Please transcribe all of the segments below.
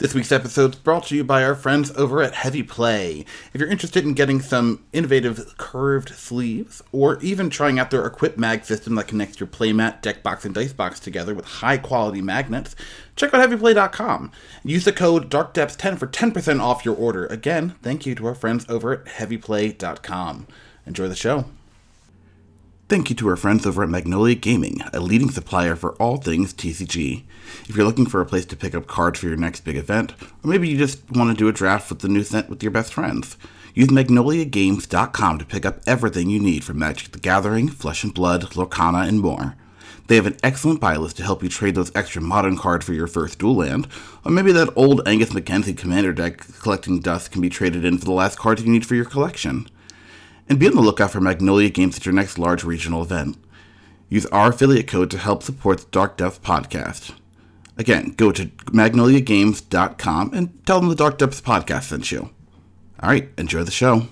This week's episode is brought to you by our friends over at Heavy Play. If you're interested in getting some innovative curved sleeves, or even trying out their Equip Mag system that connects your playmat, deck box, and dice box together with high-quality magnets, check out HeavyPlay.com. Use the code DARKDEPTHS10 for 10% off your order. Again, thank you to our friends over at HeavyPlay.com. Enjoy the show. Thank you to our friends over at Magnolia Gaming, a leading supplier for all things TCG. If you're looking for a place to pick up cards for your next big event, or maybe you just want to do a draft with the new set with your best friends, use MagnoliaGames.com to pick up everything you need for Magic the Gathering, Flesh and Blood, Lorcana, and more. They have an excellent buy list to help you trade those extra modern cards for your first dual land, or maybe that old Angus Mackenzie commander deck collecting dust can be traded in for the last cards you need for your collection. And be on the lookout for Magnolia Games at your next large regional event. Use our affiliate code to help support the Dark Depths podcast. Again, go to magnoliagames.com and tell them the Dark Depths podcast sent you. All right, enjoy the show.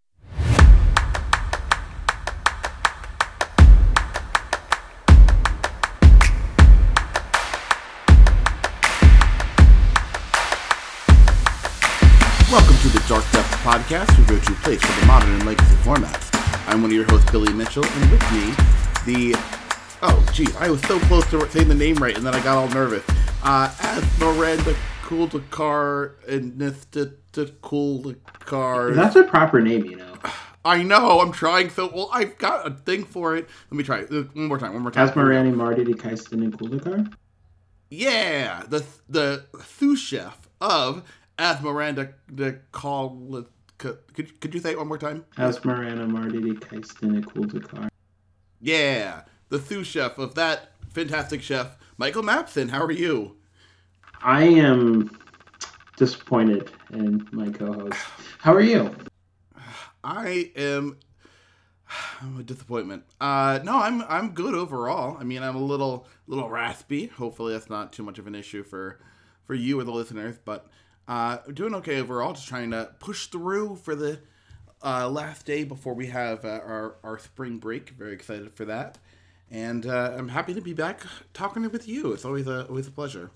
Welcome to the Dark Depths podcast, your go-to place for the modern and legacy formats. I'm one of your hosts, Billy Mitchell, and with me, I was so close to saying the name right, and then I got all nervous. Miranda Kuldakar and Nista Kuldakar. That's a proper name, you know. I know, I'm trying so well. I've got a thing for it. Let me try it one more time. Asmarani, Mardidi, Kaisten, and Kuldakar? Yeah, the sous chef of Asmaranda the call. Could you say it one more time? Asmarana, Mardidi, Kaisten, and Kuldakar. Yeah, the sous chef of that fantastic chef, Michael Mapson. How are you? I am disappointed in my co-host. How are you? I am. I'm a disappointment. No, I'm good overall. I mean, I'm a little raspy. Hopefully, that's not too much of an issue for you or the listeners, but. Doing okay overall, just trying to push through for the last day before we have our spring break. Very excited for that. And I'm happy to be back talking with you. It's always a pleasure.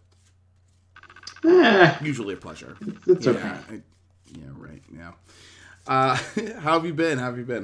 Usually a pleasure. It's okay. Right. Yeah. How have you been?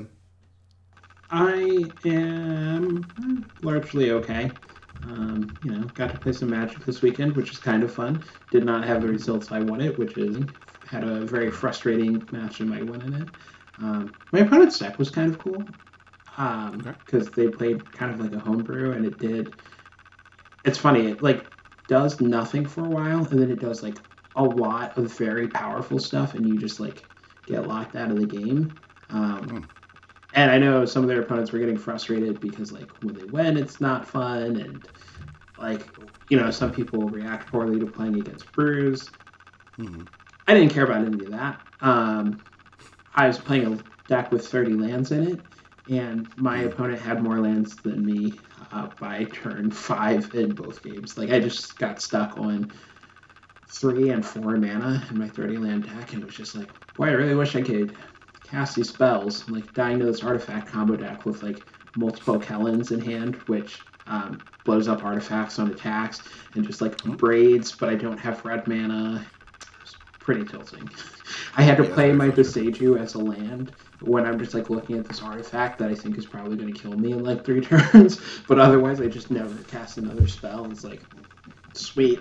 I am largely okay. Got to play some Magic this weekend, which is kind of fun. Did not have the results I wanted, had a very frustrating match in my win in it. My opponent's deck was kind of cool, because they played kind of like a homebrew, and it's funny, it does nothing for a while, and then it does a lot of very powerful stuff, and you just get locked out of the game. And I know some of their opponents were getting frustrated because, when they win, it's not fun. And, some people react poorly to playing against brews. Mm-hmm. I didn't care about any of that. I was playing a deck with 30 lands in it, and my opponent had more lands than me by turn 5 in both games. I just got stuck on 3 and 4 mana in my 30-land deck, and it was just boy, I really wish I could cast these spells. I'm dying to this artifact combo deck with multiple Kellens in hand, which blows up artifacts on attacks, and just braids, but I don't have red mana. It's pretty tilting. I had to play my Boseiju as a land when I'm just looking at this artifact that I think is probably going to kill me in 3 turns, but otherwise I just never cast another spell. It's sweet.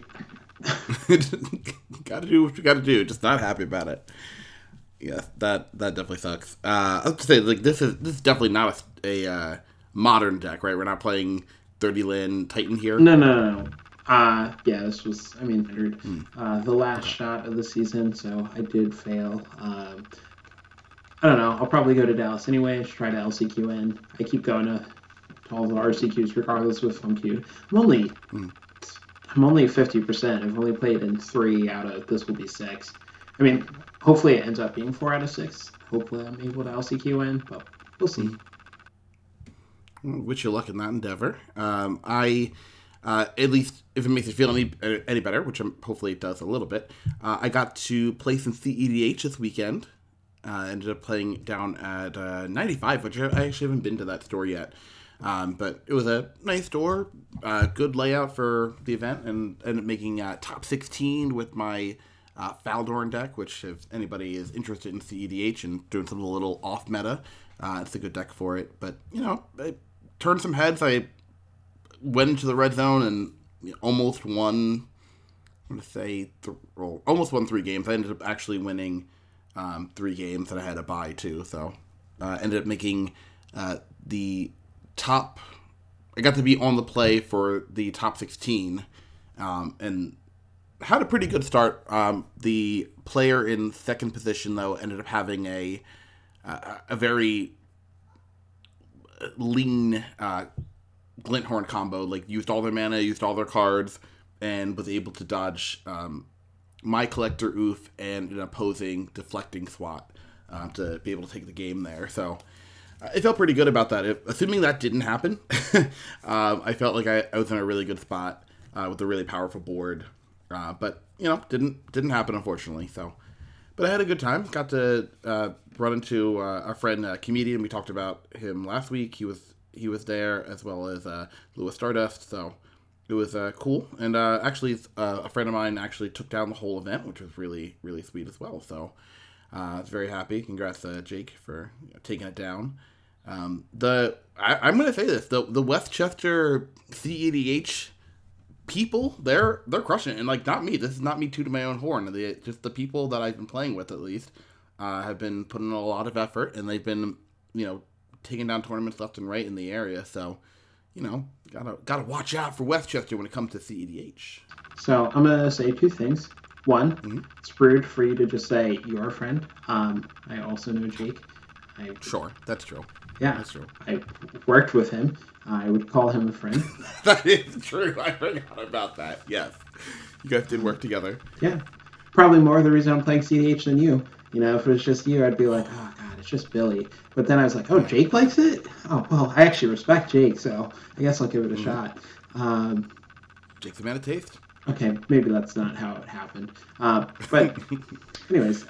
Gotta do what you gotta do. Just not happy about it. Yeah, that definitely sucks. I was to say, this is definitely not a modern deck, right? We're not playing 30-land Titan here. No. This was, the last shot of the season, so I did fail. I don't know. I'll probably go to Dallas anyways, try to LCQ in. I keep going to all the RCQs regardless of if I'm queued. I'm only 50%. I've only played in 3 out of this will be 6. Hopefully it ends up being 4 out of 6. Hopefully I'm able to LCQ in, but we'll see. Wish you luck in that endeavor. At least if it makes you feel any better, which hopefully it does a little bit, I got to play some CEDH this weekend. Ended up playing down at 95, which I actually haven't been to that store yet. But it was a nice store, good layout for the event, and ended up making top 16 with my Faldorn deck, which if anybody is interested in CEDH and doing something a little off meta, it's a good deck for it. But, I turned some heads. I went into the red zone and almost won, almost won 3 games. I ended up actually winning 3 games, and I had a bye too. So ended up making the top. I got to be on the play for the top 16, and had a pretty good start. The player in second position, though, ended up having a very lean Glinthorn combo. Like, used all their mana, used all their cards, and was able to dodge my Collector Oof and an opposing deflecting SWAT to be able to take the game there. So I felt pretty good about that. Assuming that didn't happen, I felt like I was in a really good spot with a really powerful board. But didn't happen, unfortunately. So, but I had a good time. Got to run into our friend Comedian. We talked about him last week. He was there, as well as Lewis Stardust. So it was cool. And actually, a friend of mine actually took down the whole event, which was really, really sweet as well. So I was very happy. Congrats, Jake, for taking it down. I'm going to say this: the Westchester CEDH people, they're crushing it. And, like, not me. This is not me tooting my own horn. Just the people that I've been playing with, at least, have been putting in a lot of effort, and they've been, taking down tournaments left and right in the area. So, gotta watch out for Westchester when it comes to CEDH. So I'm gonna say 2 things. One, It's rude for you to just say you're a friend. I also know Jake. Sure, that's true. Yeah, that's true. I worked with him. I would call him a friend. That is true. I forgot about that. Yes, you guys did work together. Yeah, probably more the reason I'm playing CEDH than you. If it was just you, I'd be like, oh god, it's just Billy. But then I was like, oh, Jake likes it? Oh, well, I actually respect Jake, so I guess I'll give it a shot. Jake's a man of taste. Okay, maybe that's not how it happened. But anyways,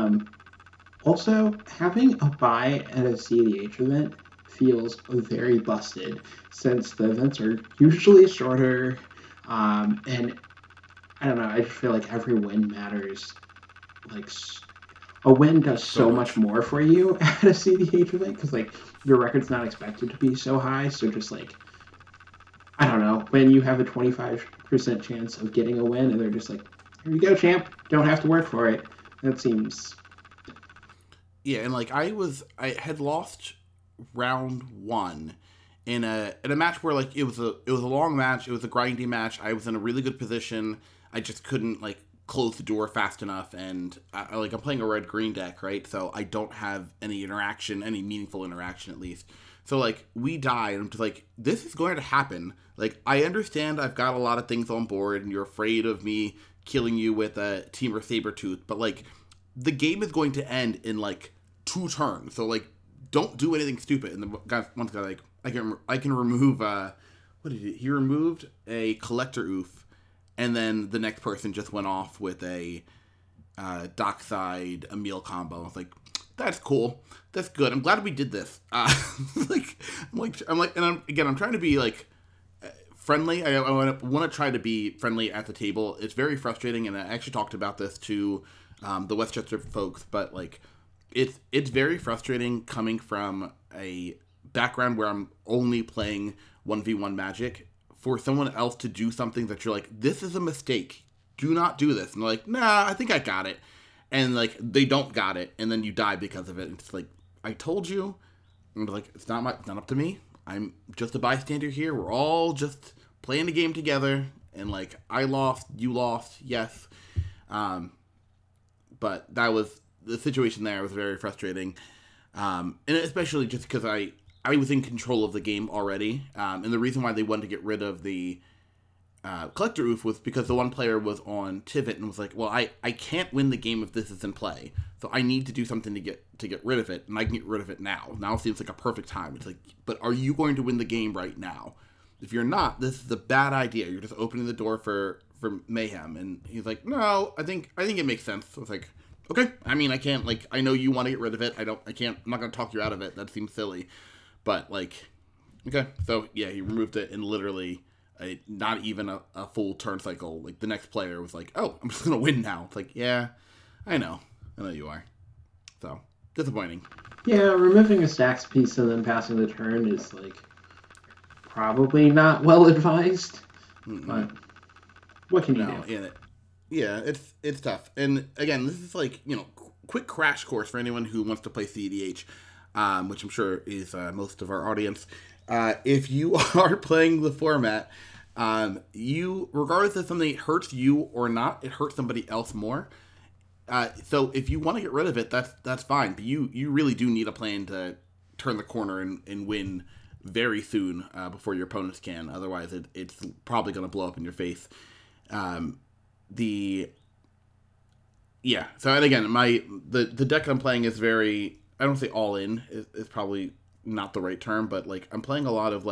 also, having a buy at a CEDH event feels very busted, since the events are usually shorter, and I don't know, I just feel like every win matters. Like, a win does so much more for you at a CEDH event, because, like, your record's not expected to be so high, so just, like, I don't know, when you have a 25% chance of getting a win, and they're just like, here you go, champ, don't have to work for it, that seems... Yeah, and, like, I had lost round 1 in a match where, like, it was a long match, it was a grindy match, I was in a really good position, I just couldn't, like, close the door fast enough, and I'm playing a red-green deck, right? So I don't have any meaningful interaction at least. So, like, we die, and I'm just like, this is going to happen. Like, I understand I've got a lot of things on board, and you're afraid of me killing you with a Temur Sabertooth, but, like, the game is going to end in, like, 2 turns. So, like, don't do anything stupid. And the one guy, like, I can remove, what did he removed a Collector Oof, and then the next person just went off with a Dockside Emil combo. I was like, that's cool. That's good. I'm glad we did this. I'm trying to be, like, friendly. I want to try to be friendly at the table. It's very frustrating, and I actually talked about this to the Westchester folks, but, like, it's very frustrating coming from a background where I'm only playing 1v1 Magic, for someone else to do something that you're like, this is a mistake, do not do this, and they're like, nah, I think I got it, and, like, they don't got it, and then you die because of it. And it's like, I told you. And, like, it's not up to me. I'm just a bystander here. We're all just playing the game together, and, like, I lost, you lost, yes, but that was the situation there. Was very frustrating, and especially just because I was in control of the game already, and the reason why they wanted to get rid of the Collector Oof was because the one player was on Tivit and was like, well, I can't win the game if this is in play, so I need to do something to get rid of it, and I can get rid of it now. Now seems like a perfect time. It's like, but are you going to win the game right now? If you're not, this is a bad idea. You're just opening the door for mayhem. And he's like, no, I think it makes sense. So it's like, okay, I mean, I can't, like, I know you want to get rid of it. I'm not going to talk you out of it. That seems silly. But, like, okay. So, yeah, he removed it in literally not even a full turn cycle. Like, the next player was like, oh, I'm just going to win now. It's like, yeah, I know you are. So, disappointing. Yeah, removing a stacks piece and then passing the turn is, like, probably not well advised. But what can you do? Yeah, it's tough. And again, this is like, quick crash course for anyone who wants to play CEDH, which I'm sure is most of our audience. If you are playing the format, regardless if something hurts you or not, it hurts somebody else more. So if you want to get rid of it, that's fine. But you really do need a plan to turn the corner and win very soon before your opponents can. Otherwise, it's probably going to blow up in your face. So, and again, the deck I'm playing is very, I don't say all in is probably not the right term, but like I'm playing a lot of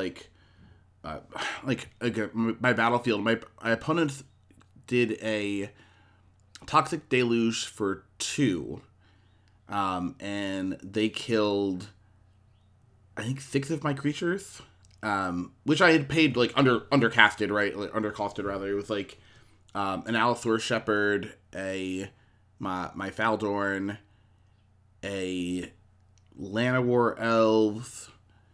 again, my battlefield. My opponents did a Toxic Deluge for 2, and they killed, I think, 6 of my creatures, which I had paid like undercasted, right? Like, undercosted rather. It was like an Allosaurus Shepherd, my Faldorn, a Llanowar Elves,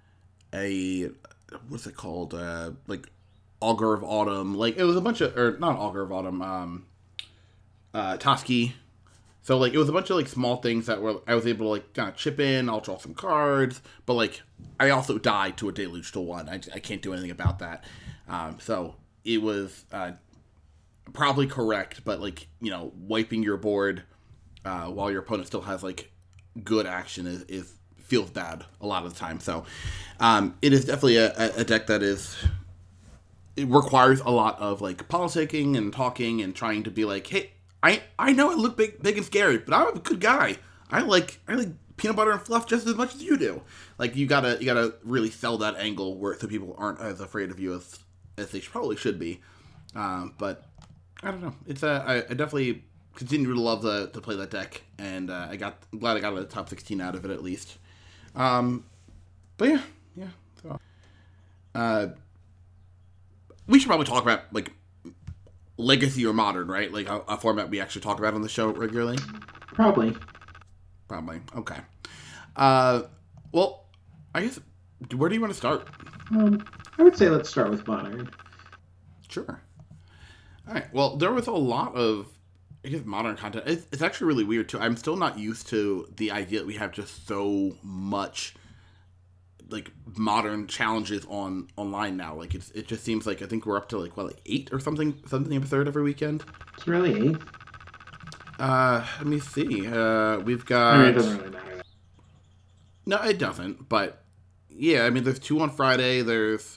what's it called? Like Augur of Autumn. Like, it was a bunch of, or not Augur of Autumn, Toski. So, like, it was a bunch of, like, small things that I was able to, like, kind of chip in. I'll draw some cards. But, like, I also died to a Deluge to 1. I can't do anything about that. So, it was probably correct. But, like, wiping your board while your opponent still has, like, good action is feels bad a lot of the time. So, it is definitely a deck that it requires a lot of, like, politicking and talking and trying to be like, hey, I know I look big and scary, but I'm a good guy. I like peanut butter and fluff just as much as you do. Like, you gotta really sell that angle so people aren't as afraid of you as they probably should be. But I don't know. It's I definitely continue to love to play that deck, and I'm glad I got a top 16 out of it at least. But yeah. So, we should probably talk about like Legacy or Modern, right? Like a format we actually talk about on the show regularly? Probably. Okay. Well, I guess, where do you want to start? I would say let's start with Modern. Sure. All right. Well, there was a lot of, I guess, Modern content. It's actually really weird, too. I'm still not used to the idea that we have just so much, like, Modern challenges online now. Like, it just seems like, I think we're up to like 8 or something absurd every weekend. It's really 8. Let me see. We've got. I mean, it doesn't really matter. No, it doesn't. But yeah, I mean, there's 2 on Friday. There's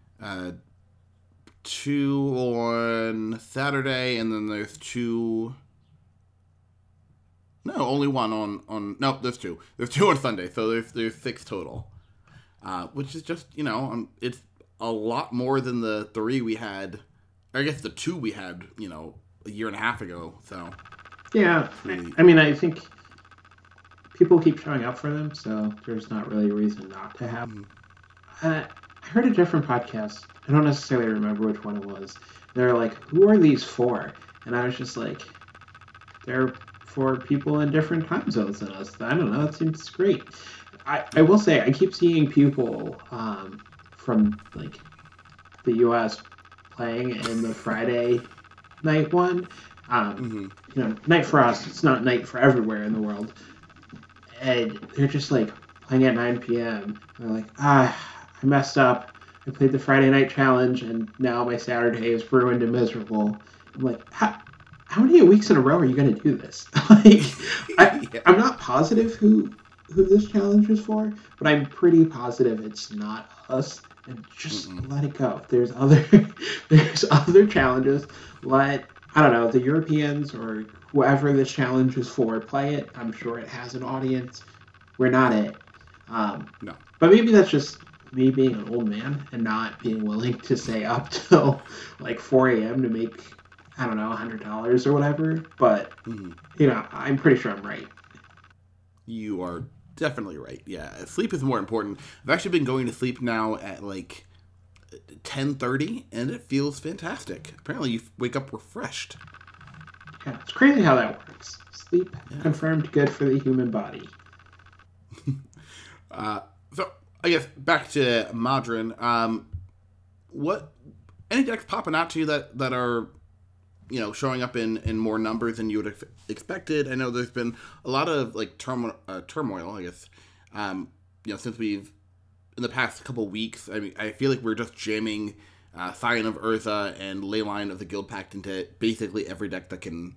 2 on Saturday, and then there's 2. No, only 1 on. No, there's 2. There's 2 on Sunday, so there's 6 total. Which is just, it's a lot more than the 3 we had, or I guess the 2 we had, a year and a half ago, so. Yeah, really... I mean, I think people keep showing up for them, so there's not really a reason not to have them. I heard a different podcast. I don't necessarily remember which one it was. They're like, who are these for? And I was just like, they're for people in different time zones than us. I don't know, it seems great. I will say, I keep seeing people from, like, the U.S. playing in the Friday night one. Night for us, it's not night for everywhere in the world. And they're just, like, playing at 9 p.m. They're like, I messed up. I played the Friday night challenge, and now my Saturday is ruined and miserable. I'm like, how many weeks in a row are you going to do this? I'm not positive who this challenge is for, but I'm pretty positive it's not us. And just let it go. There's other challenges. Let, I don't know, the Europeans or whoever this challenge is for play it. I'm sure it has an audience. We're not it. No. But maybe that's just me being an old man and not being willing to stay up till like 4 a.m. to make, I don't know, $100 or whatever. But, I'm pretty sure I'm right. You are definitely right. Yeah, sleep is more important. I've actually been going to sleep now at like 10:30, and it feels fantastic. Apparently, you wake up refreshed. Yeah, it's crazy how that works. Sleep confirmed good for the human body. So I guess back to Modron. What any decks popping out to you that are showing up in more numbers than you would have expected? I know there's been a lot of like turmoil. I guess since we've in the past couple weeks. I mean, I feel like we're just jamming Scion of Urza and Leyline of the Guild Pact into basically every deck that can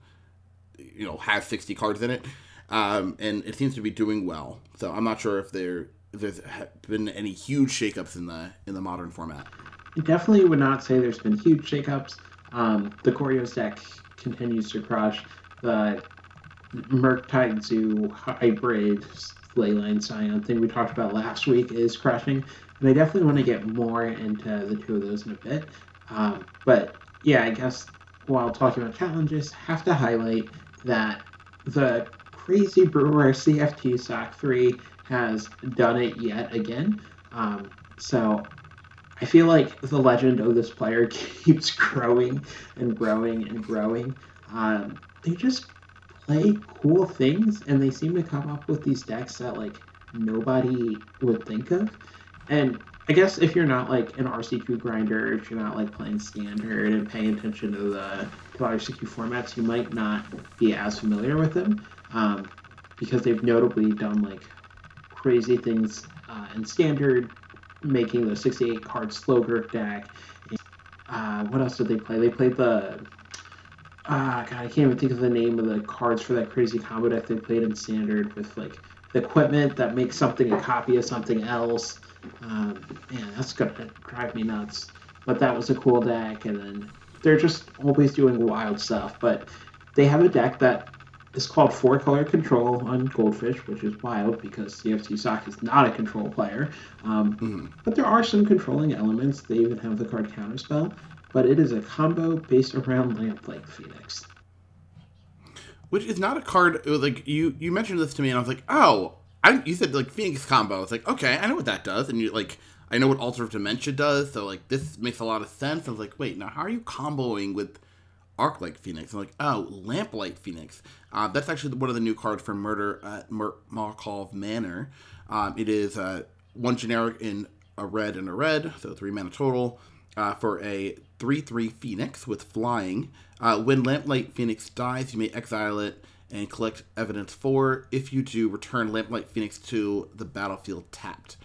have 60 cards in it, and it seems to be doing well. So I'm not sure if there's been any huge shakeups in the Modern format. I definitely would not say there's been huge shakeups. The Corios deck continues to crush. The Murktide Zoo hybrid Leyline Scion thing we talked about last week is crushing. And I definitely want to get more into the two of those in a bit. But yeah, I guess while talking about challenges, have to highlight that the crazy Brewer CFT SOC 3 has done it yet again. So I feel like the legend of this player keeps growing and growing and growing. They just play cool things, and they seem to come up with these decks that like nobody would think of. And I guess if you're not like an RCQ grinder, if you're not like playing standard and paying attention to the RCQ formats, you might not be as familiar with them, because they've notably done like crazy things in standard, making the 68 card Slowgurk deck. What else did they play? They played the God, I can't even think of the name of the cards for that crazy combo deck they played in standard with like the equipment that makes something a copy of something else. Man, that's gonna drive me nuts. But that was a cool deck, and then they're just always doing wild stuff. But they have a deck that is called 4-color control on Goldfish, which is wild because CFT Sock is not a control player. But there are some controlling elements. They even have the card Counterspell. But it is a combo based around Lamplight Phoenix. Which is not a card, like, you mentioned this to me, and I was like, oh, you said, like, Phoenix combo. It's like, okay, I know what that does, and I know what Altar of Dementia does, so, like, this makes a lot of sense. I was like, wait, now how are you comboing with Arclight Phoenix? I'm like, oh, Lamplight Phoenix. That's actually one of the new cards for Murder at Markov Manor. It is one generic in a red and a red, so 3 mana total, for a 3/3 Phoenix with flying. When Lamplight Phoenix dies, you may exile it and collect evidence 4. If you do, return Lamplight Phoenix to the battlefield tapped.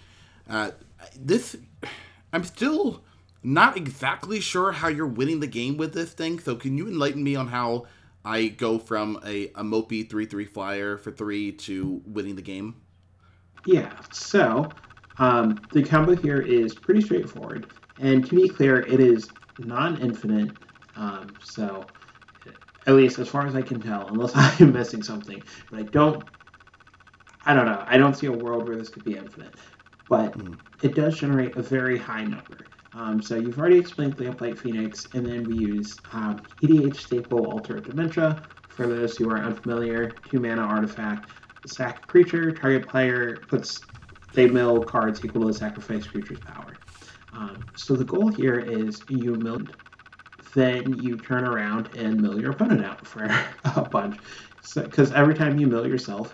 I'm still not exactly sure how you're winning the game with this thing, so can you enlighten me on how I go from a mopey 3/3 flyer for 3 to winning the game? Yeah, so the combo here is pretty straightforward. And to be clear, it is non-infinite, so at least as far as I can tell, unless I'm missing something. But I don't know. I don't see a world where this could be infinite. But it does generate a very high number. So you've already explained Lamplight Phoenix, and then we use EDH staple Altar of Dementia. For those who are unfamiliar, 2 mana artifact, sack a creature, target player they mill cards equal to the sacrifice creature's power. So the goal here is you mill, then you turn around and mill your opponent out for a bunch. Because every time you mill yourself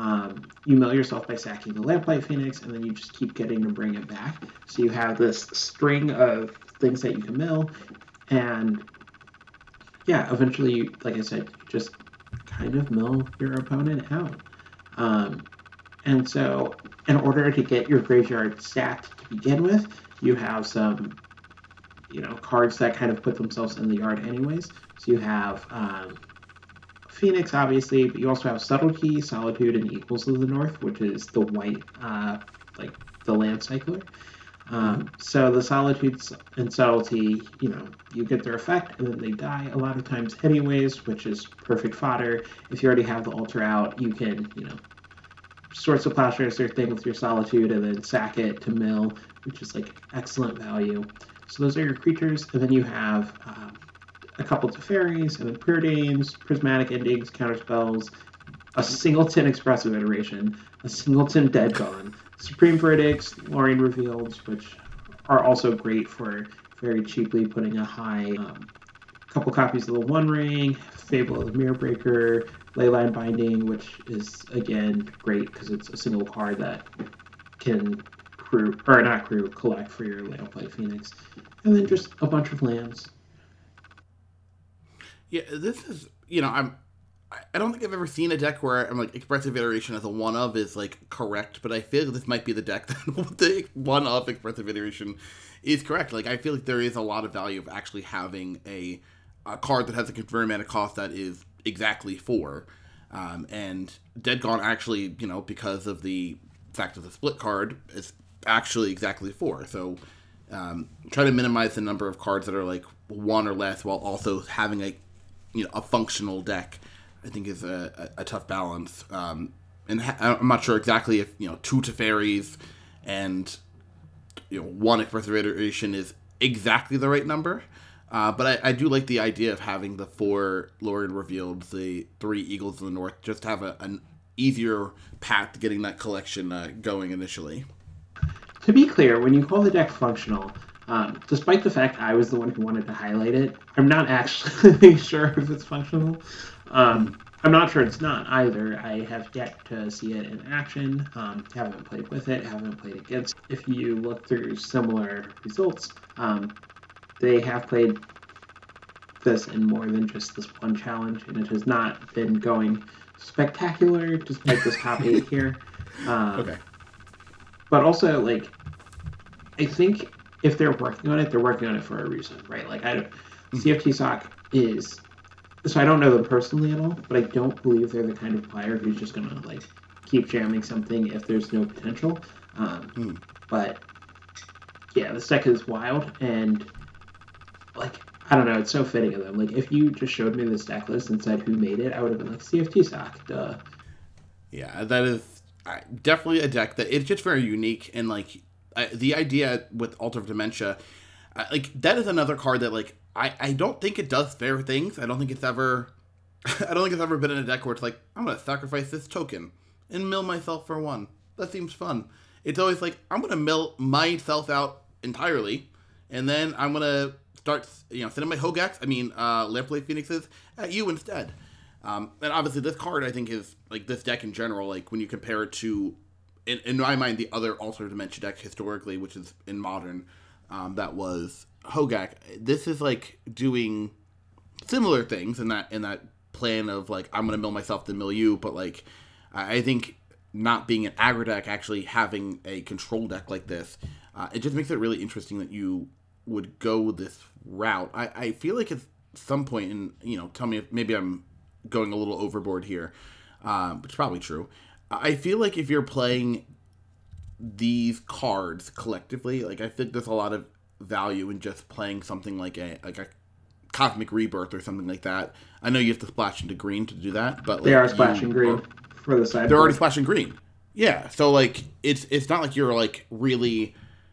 by sacking the Lamplight Phoenix, and then you just keep getting to bring it back. So you have this string of things that you can mill, and yeah, eventually, like I said, you just kind of mill your opponent out. And so in order to get your graveyard stacked to begin with, you have some, cards that kind of put themselves in the yard anyways. So you have Phoenix, obviously, but you also have Subtlety, Solitude, and Equals of the North, which is the white, the land cycler. So the Solitude and Subtlety, you get their effect, and then they die a lot of times anyways, which is perfect fodder. If you already have the Altar out, you can, Swords of Plowshares their thing with your Solitude, and then sack it to mill, which is like excellent value. So those are your creatures, and then you have a couple Teferis, and then Preordains, Prismatic Endings, Counterspells, a Singleton Expressive Iteration, a Singleton Dead Gone, Supreme Verdicts, Lorien Revealed, which are also great for very cheaply putting a high couple copies of the One Ring, Fable of the Mirror Breaker, Leyline Binding, which is again great because it's a single card that can collect for your Lamplight Phoenix, and then just a bunch of lands. Yeah, this is, I don't think I've ever seen a deck where I'm like Expressive Iteration as a one of is like correct, but I feel like this might be the deck that the one of Expressive Iteration is correct. Like I feel like there is a lot of value of actually having a card that has a converted mana cost that is exactly 4. And Dead Gaunt actually, because of the fact of the split card, is actually exactly 4. So try to minimize the number of cards that are like 1 or less while also having a functional deck, I think is a tough balance. And I'm not sure exactly if 2 Teferis and 1 Expressive Iteration is exactly the right number. But I do like the idea of having the 4 Lorien Revealed, the 3 Eagles of the North, just to have an easier path to getting that collection going initially. To be clear, when you call the deck functional, despite the fact I was the one who wanted to highlight it, I'm not actually sure if it's functional. I'm not sure it's not either. I have yet to see it in action. Haven't played with it, haven't played against. If you look through similar results, they have played this in more than just this one challenge, and it has not been going spectacular despite this top 8 here. Okay. But also, like, I think if they're working on it, they're working on it for a reason, right? Like, CFT Sock is... So I don't know them personally at all, but I don't believe they're the kind of player who's just going to, like, keep jamming something if there's no potential. But, yeah, this deck is wild, and, like, I don't know, it's so fitting of them. Like, if you just showed me this deck list and said who made it, I would have been like, CFT Sock, duh. Yeah, that is definitely a deck that it's just very unique, and, like, the idea with Altar of Dementia, like, that is another card that, like, I don't think it does fair things. I don't think it's ever been in a deck where it's like, I'm going to sacrifice this token and mill myself for 1. That seems fun. It's always like, I'm going to mill myself out entirely, and then I'm going to start, sending my Lamplight Phoenixes at you instead. And obviously this card, I think, is, like, this deck in general, like, when you compare it to, in my mind, the other Altar of Dementia deck historically, which is in Modern, that was Hogak. This is, like, doing similar things in that plan of, like, I'm gonna mill myself then mill you, but, like, I think not being an aggro deck, actually having a control deck like this, it just makes it really interesting that you would go this route. I feel like at some point, and tell me if maybe I'm going a little overboard here, which is probably true. I feel like if you're playing these cards collectively, like, I think there's a lot of value in just playing something like a Cosmic Rebirth or something like that. I know you have to splash into green to do that, but, like, they are splashing green for the sideboard. They're already splashing green. Yeah, so, like, it's not like you're, like, really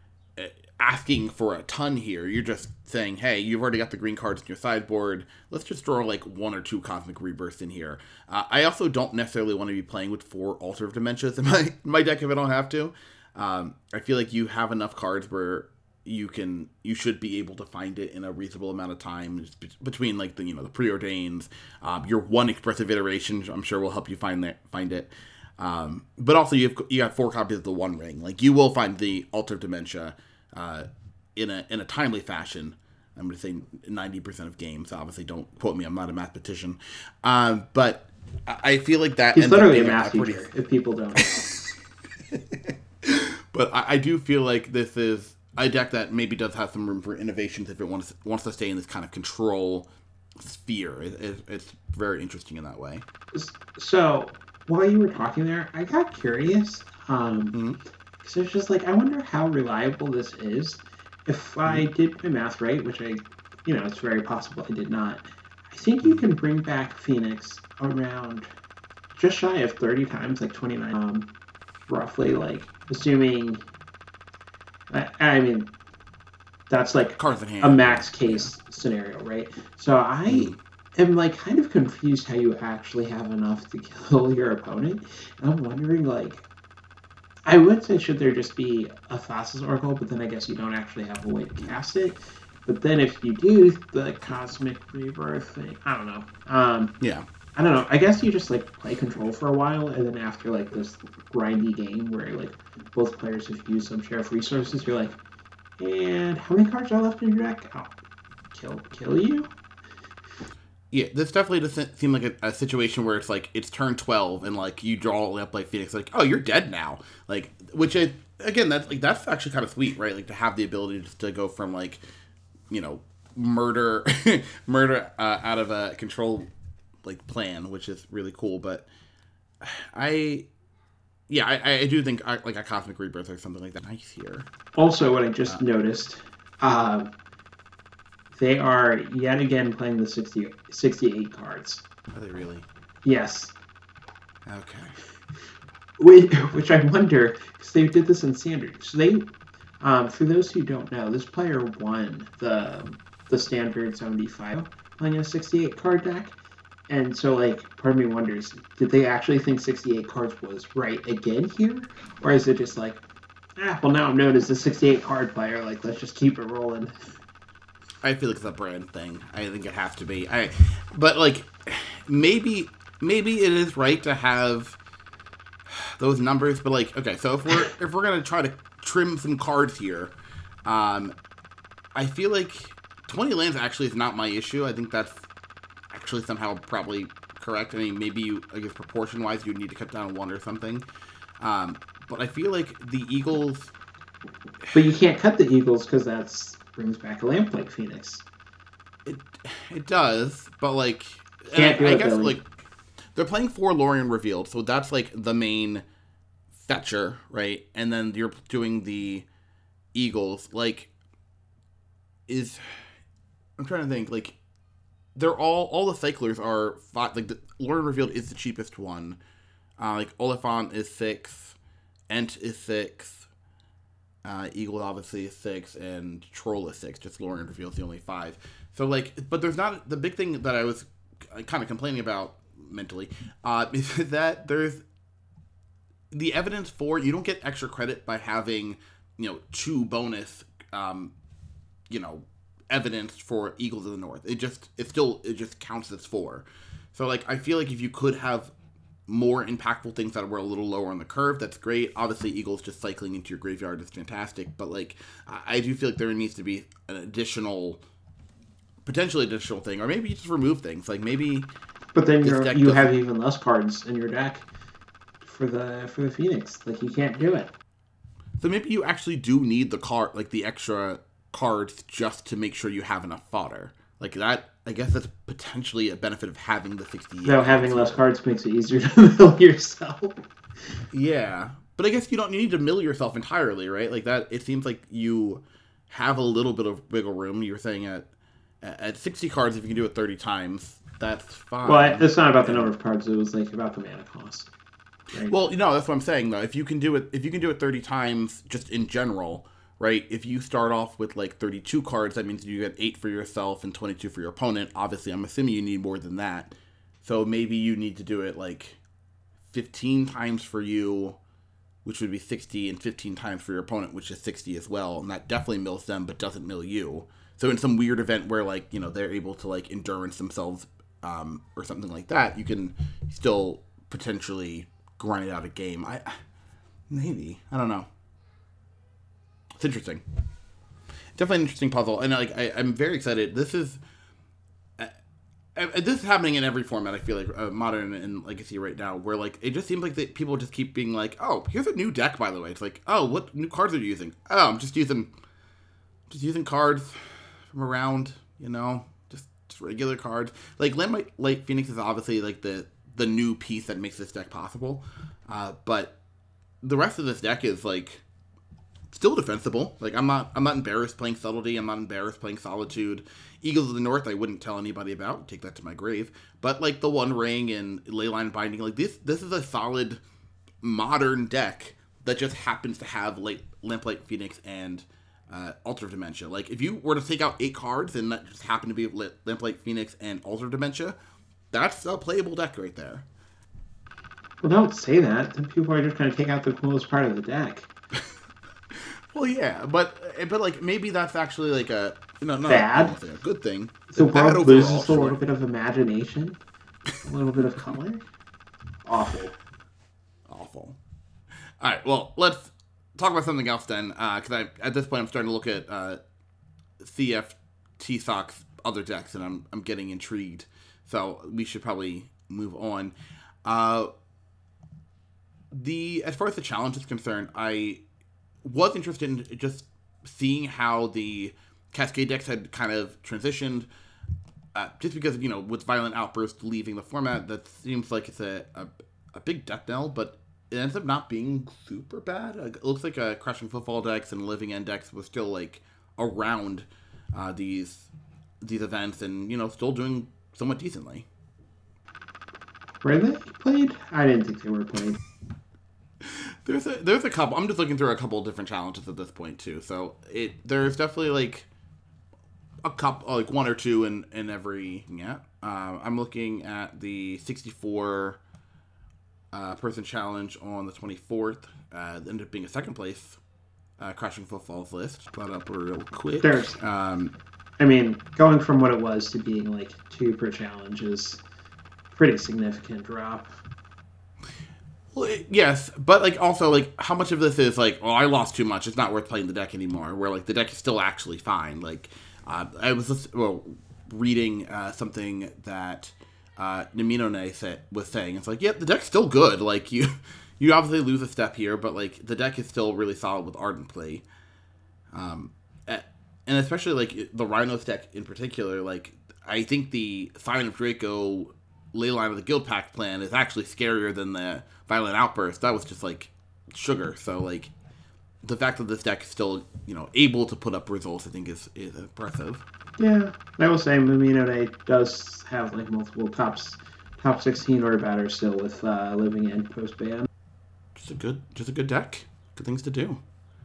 asking for a ton here. You're just saying, hey, you've already got the green cards in your sideboard. Let's just throw, like, 1 or 2 Cosmic Rebirths in here. I also don't necessarily want to be playing with 4 Altar of Dementias in my deck if I don't have to. I feel like you have enough cards where you should be able to find it in a reasonable amount of time between, like, the the Preordains, your 1 Expressive Iteration, I'm sure will help you find it. But also you got 4 copies of the One Ring. Like, you will find the Altar of Dementia in a timely fashion. I'm going to say 90% of games. Obviously, don't quote me. I'm not a mathematician. But I feel like that. He's literally a math teacher, if people don't know. But I do feel like this is a deck that maybe does have some room for innovations if it wants to stay in this kind of control sphere. It's very interesting in that way. So, while you were talking there, I got curious. So it's just like, I wonder how reliable this is. If I did my math right, which it's very possible I did not, I think you can bring back Phoenix around just shy of 30 times, like 29, roughly, like, assuming... I mean, that's like a max case scenario, right? So I am, like, kind of confused how you actually have enough to kill your opponent. And I'm wondering, like, I would say should there just be a Thassa's Oracle, but then I guess you don't actually have a way to cast it. But then if you do the Cosmic Rebirth thing, I don't know. Yeah. I don't know. I guess you just like play control for a while, and then after like this grindy game where like both players have used some share of resources, you're like, and how many cards are left in your deck? Oh, kill you? Yeah, this definitely doesn't seem like a situation where it's like it's turn 12 and like you draw a Lamplight Phoenix, like, oh, you're dead now. Like, which again, that's actually kind of sweet, right? Like to have the ability just to go from like, you know, murder out of a control like plan, which is really cool. But I do think like a Cosmic Rebirth or something like that nice here. Also, what I just noticed, they are yet again playing the 68 cards. Are they really? Yes. Okay. Which I wonder, because they did this in Standard. So they, for those who don't know, this player won the Standard 75 playing a 68 card deck. And so, like, part of me wonders, did they actually think 68 cards was right again here? Or is it just like, well, now I'm known as the 68 card player, like, let's just keep it rolling. I feel like it's a brand thing. I think it has to be. But, like, maybe it is right to have those numbers, but, like, okay, so if we're going to try to trim some cards here, I feel like 20 lands actually is not my issue. I think that's actually somehow probably correct. I mean, maybe I guess proportion-wise, you would need to cut down one or something. But I feel like the Eagles... But you can't cut the Eagles because that brings back a Lamplight Phoenix. It does, but like... Can't do it, I guess, Billy. like, they're playing 4 Lorien Revealed, so that's, like, the main fetcher, right? And then you're doing the Eagles. Like, I'm trying to think, like... They're all the cyclers are like the Lorien Revealed is the cheapest one. Like Oliphant is 6, Ent is 6, Eagle obviously is 6, and Troll is 6. Just Lorien Revealed is the only 5. So like, but there's not the big thing that I was kind of complaining about mentally is that there's the evidence for you don't get extra credit by having 2 bonus evidence for Eagles of the North. It just counts as 4. So like I feel like if you could have more impactful things that were a little lower on the curve, that's great. Obviously Eagles just cycling into your graveyard is fantastic, but like I do feel like there needs to be an potentially additional thing, or maybe you just remove things. Like maybe But then you have even less cards in your deck for the Phoenix. Like you can't do it. So maybe you actually do need the card, like the extra cards, just to make sure you have enough fodder. Like that, I guess that's potentially a benefit of having the 68. No, having less cards makes it easier to mill yourself. Yeah, but I guess you need to mill yourself entirely, right? Like that, it seems like you have a little bit of wiggle room. You were saying at 60 cards, if you can do it 30 times, that's fine. Well, it's not about the number of cards. It was like about the mana cost. Right? Well, that's what I'm saying though. If you can do it 30 times, just in general. Right, if you start off with like 32 cards, that means you get 8 for yourself and 22 for your opponent. Obviously, I'm assuming you need more than that. So maybe you need to do it like 15 times for you, which would be 60, and 15 times for your opponent, which is 60 as well. And that definitely mills them, but doesn't mill you. So in some weird event where like, they're able to like endurance themselves or something like that, you can still potentially grind out a game. I don't know. It's interesting. Definitely an interesting puzzle, and like I'm very excited. This is happening in every format. I feel like Modern and Legacy right now, where like it just seems like that people just keep being like, "Oh, here's a new deck." By the way, it's like, "Oh, what new cards are you using?" "Oh, I'm just using cards from around, just regular cards." Like Lamplight Phoenix is obviously like the new piece that makes this deck possible, but the rest of this deck is like. Still defensible. Like I'm not embarrassed playing Subtlety. I'm not embarrassed playing Solitude. Eagles of the North, I wouldn't tell anybody about. Take that to my grave. But like the One Ring and Leyline Binding, like this is a solid modern deck that just happens to have Lamplight Phoenix and Altar of Dementia. Like if you were to take out 8 cards and that just happened to be Lamplight Phoenix and Altar of Dementia, that's a playable deck right there. Well, don't say that. Then people are just going to take out the coolest part of the deck. Well, yeah, but like maybe that's actually like a not Bad? a good thing. The Bad world overall, loses a sure. little bit of imagination, a little bit of color. Awful. Awful. All right, well, let's talk about something else then, because at this point I'm starting to look at CFT Sock's other decks, and I'm getting intrigued. So we should probably move on. As far as the challenge is concerned, I was interested in just seeing how the Cascade decks had kind of transitioned. Just because, with Violent Outburst leaving the format, that seems like it's a big death knell, but it ends up not being super bad. It looks like Crashing Footfall decks and Living End decks were still, like, around these events and, still doing somewhat decently. Were they played? I didn't think they were played. There's a couple. I'm just looking through a couple of different challenges at this point too. So there's definitely like a couple, like one or two in every. Yeah, I'm looking at the 64 person challenge on the 24th. Ended up being a second place. Crashing Footfalls list. Brought up real quick. There's. I mean, going from what it was to being like 2 per challenge is pretty significant drop. Well, yes, but like also like how much of this is like, oh, I lost too much, it's not worth playing the deck anymore. Where like the deck is still actually fine. Like I was reading something that Naminone was saying. It's like, yeah, the deck's still good. Like you obviously lose a step here, but like the deck is still really solid with Ardent Play. And especially like the Rhinos deck in particular, like I think the Sign of Draco Leyline of the Guild Pact plan is actually scarier than the Violent Outburst. That was just like sugar. So like the fact that this deck is still able to put up results, I think is impressive. Yeah, I will say Naminone does have like multiple top 16 order batters still with Living End post ban. Just a good deck. Good things to do.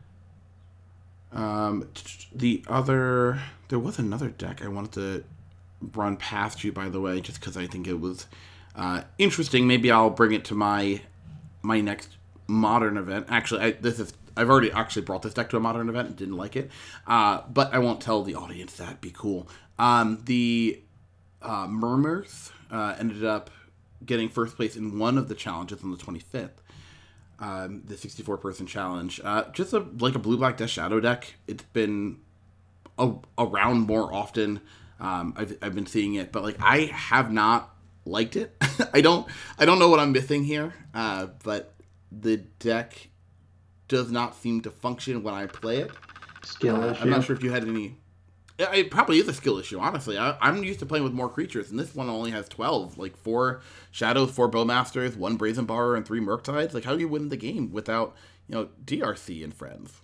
There was another deck I wanted to run past you, by the way, just because I think it was interesting. Maybe I'll bring it to my next modern event. Actually, I've already actually brought this deck to a modern event and didn't like it, but I won't tell the audience that. Be cool. The Murmurs ended up getting first place in one of the challenges on the 25th. The 64-person challenge. Just a blue-black Death Shadow deck. It's been around more often. I've been seeing it, but like I have not liked it. I don't know what I'm missing here. But the deck does not seem to function when I play it. Skill issue. I'm not sure if you had any. It probably is a skill issue, honestly. I'm used to playing with more creatures, and this one only has 12. Like 4 Shadows, 4 Bowmasters, 1 Brazen Borrower, and 3 Murktides. Like, how do you win the game without, DRC and friends?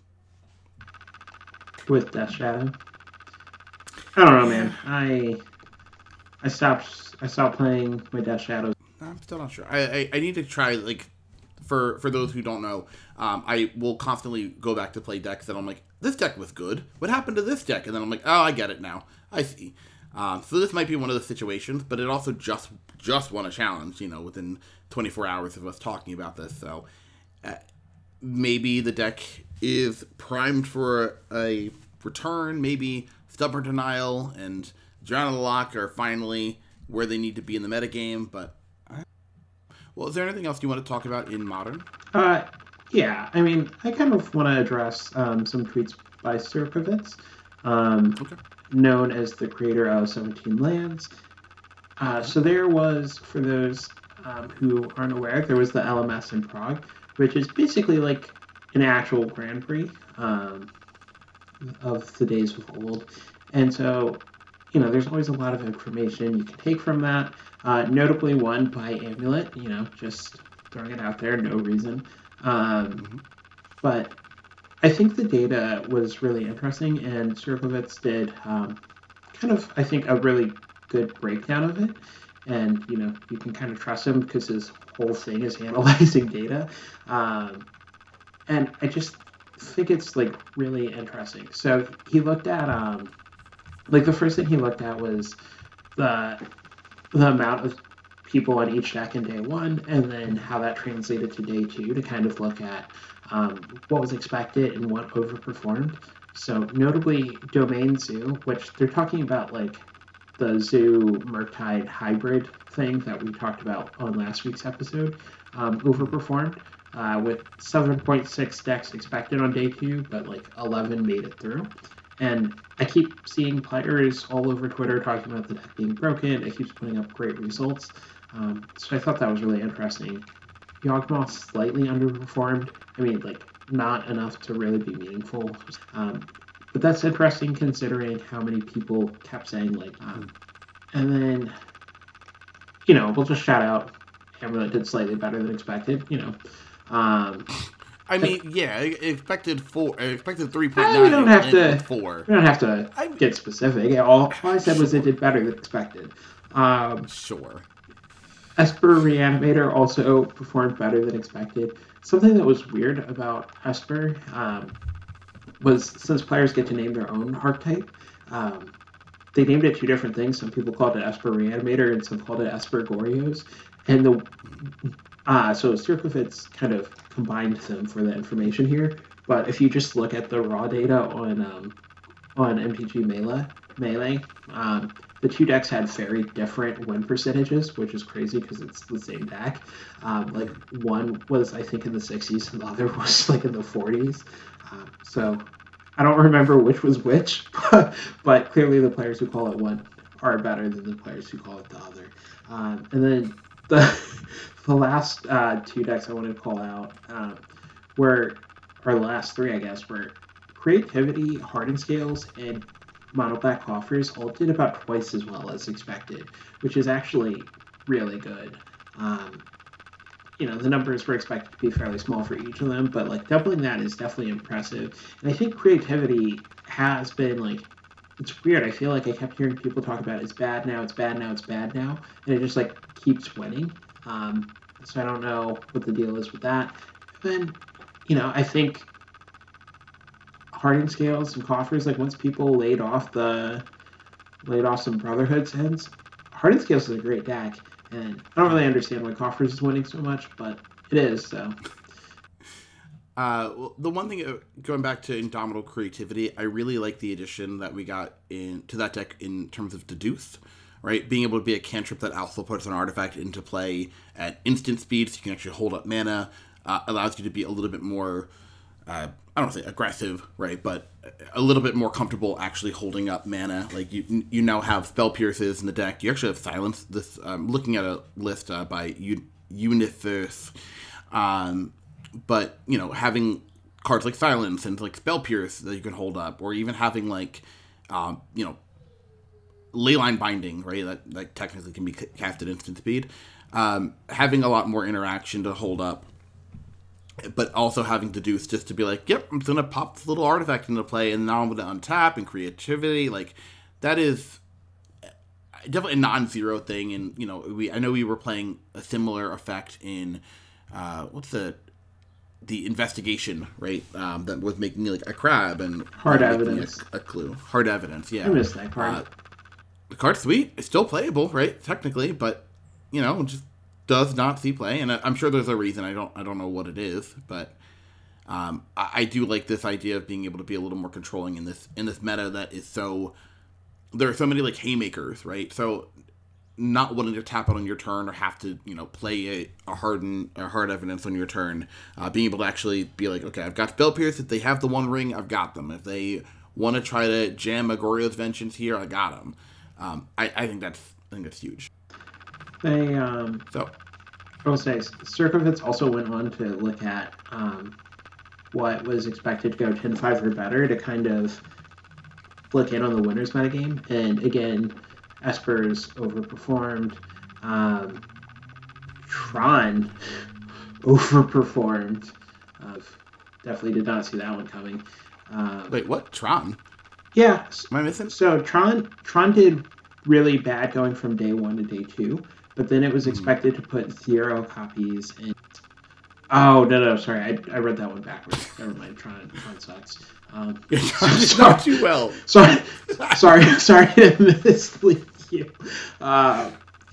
With Death Shadow. I don't know, man. I stopped playing my Death Shadows. I'm still not sure. I need to try, like, for those who don't know, I will constantly go back to play decks that I'm like, this deck was good. What happened to this deck? And then I'm like, oh, I get it now. I see. So this might be one of the situations, but it also just won a challenge, within 24 hours of us talking about this. So maybe the deck is primed for a return. Maybe Stubborn Denial and Drown in the Lock are finally where they need to be in the metagame. But, well, is there anything else you want to talk about in Modern? Yeah, I mean, I kind of want to address some tweets by Sirkovitz, known as the creator of 17 Lands. So there was, for those who aren't aware, there was the LMS in Prague, which is basically like an actual Grand Prix of the days of old. And so, there's always a lot of information you can take from that. Notably one by Amulet, just throwing it out there, no reason. But I think the data was really interesting, and Sirkovitz did kind of, I think, a really good breakdown of it. And, you can kind of trust him because his whole thing is analyzing data. And I just think it's, like, really interesting. So he looked at, the first thing he looked at was the amount of people on each deck in day one, and then how that translated to day two to kind of look at what was expected and what overperformed. So notably Domain Zoo, which they're talking about like the Zoo Murktide hybrid thing that we talked about on last week's episode, overperformed with 7.6 decks expected on day two, but like 11 made it through. And I keep seeing players all over Twitter talking about the deck being broken. It keeps putting up great results. So I thought that was really interesting. Yawgmoth slightly underperformed. I mean, like, not enough to really be meaningful. But that's interesting considering how many people kept saying, like, and then, you know, we'll just shout out Amulet did slightly better than expected, you know. I mean, yeah, expected 3.9. We don't have to 4. We don't have to get specific. All I said was it did better than expected. Sure. Esper Reanimator also performed better than expected. Something that was weird about Esper was since players get to name their own archetype, they named it two different things. Some people called it Esper Reanimator and some called it Esper Gorios. And so Circlefits kind of combined them for the information here. But if you just look at the raw data on MTG Melee, the two decks had very different win percentages, which is crazy because it's the same deck. Like one was I think in the 60s and the other was like in the 40s. So I don't remember which was which, but clearly the players who call it one are better than the players who call it the other. And then the last two decks I wanted to call out or the last three, I guess, were Creativity, Hardened Scales, and Mono Black Coffers all did about twice as well as expected, which is actually really good. You know, the numbers were expected to be fairly small for each of them, but like doubling that is definitely impressive. And I think Creativity has been like, it's weird. I feel like I kept hearing people talk about it's bad now, it's bad now, it's bad now, and it just like keeps winning. So I don't know what the deal is with that. Then, you know, I think Hardened Scales and Coffers, like once people laid off some Brotherhood sins, Hardened Scales is a great deck, and I don't really understand why Coffers is winning so much, but it is, so. Well, the one thing, going back to Indomitable Creativity, I really like the addition that we got to that deck in terms of Deduce, right? Being able to be a cantrip that also puts an artifact into play at instant speed, so you can actually hold up mana, allows you to be a little bit more, I don't say aggressive, right? But a little bit more comfortable actually holding up mana. Like you now have Spell Pierces in the deck. You actually have Silence. This looking at a list by Universe, but you know, having cards like Silence and like Spell Pierce that you can hold up, or even having like you know, Leyline Binding, right? That technically can be cast at instant speed. Having a lot more interaction to hold up, but also having Deduce just to be like, yep, I'm going to pop this little artifact into play, and now I'm going to untap and Creativity. Like, that is definitely a non-zero thing. And, you know, I know we were playing a similar effect in, what's the Investigation, right? That was making like a crab and Hard Evidence. A clue. Hard Evidence, yeah. I missed that card. The card's sweet. It's still playable, right? Technically, but, you know, just does not see play, and I'm sure there's a reason. I don't know what it is, but I do like this idea of being able to be a little more controlling in this meta that is so. There are so many like haymakers, right? So not wanting to tap out on your turn or have to, you know, play a hard evidence on your turn, being able to actually be like, okay, I've got Spell Pierce. If they have the One Ring, I've got them. If they want to try to jam a Goryo's Vengeance here, I got them. I think that's huge. They, I will say, Circlefits also went on to look at what was expected to go 10-5 or better to kind of look in on the winners metagame. And again, Esper's overperformed. Tron overperformed. Definitely did not see that one coming. Wait, what? Tron? Yeah. Am I missing? So Tron did really bad going from day 1 to day 2. But then it was expected to put 0 copies in. Oh, no, sorry. I read that one backwards. Never mind. Tron sucks. It's not too well. Sorry to mislead you.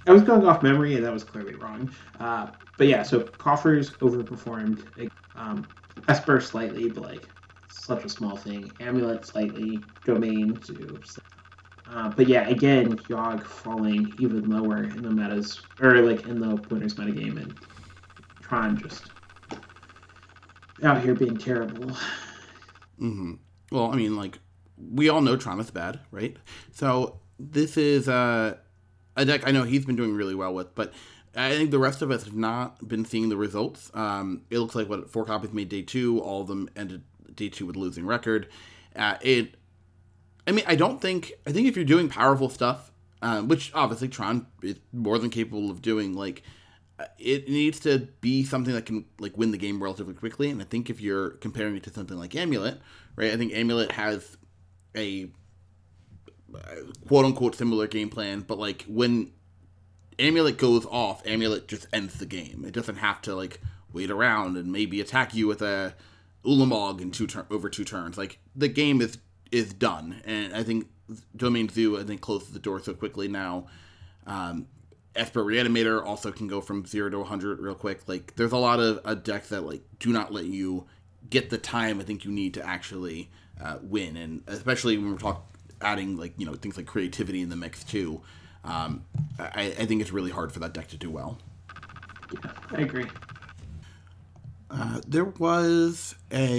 I was going off memory, and that was clearly wrong. But yeah, so Coffers overperformed. Esper slightly, but like such a small thing. Amulet slightly. Domain too. But yeah, again, Yogg falling even lower in the metas, or like in the winners metagame, and Tron just out here being terrible. Mm-hmm. Well, I mean, like, we all know Tron is bad, right? So this is a deck I know he's been doing really well with, but I think the rest of us have not been seeing the results. It looks like 4 copies made day 2, all of them ended day 2 with a losing record. I mean, I think if you're doing powerful stuff, which obviously Tron is more than capable of doing, like, it needs to be something that can like win the game relatively quickly. And I think if you're comparing it to something like Amulet, right? I think Amulet has a quote unquote similar game plan, but like when Amulet goes off, Amulet just ends the game. It doesn't have to like wait around and maybe attack you with a Ulamog in over 2 turns. Like the game is done, and I think Domain Zoo closes the door so quickly now. Esper Reanimator also can go from 0 to 100 real quick. Like, there's a lot of decks that, like, do not let you get the time I think you need to actually win. And especially when we're adding, like, you know, things like creativity in the mix, too. I think it's really hard for that deck to do well. Yeah, I agree. There was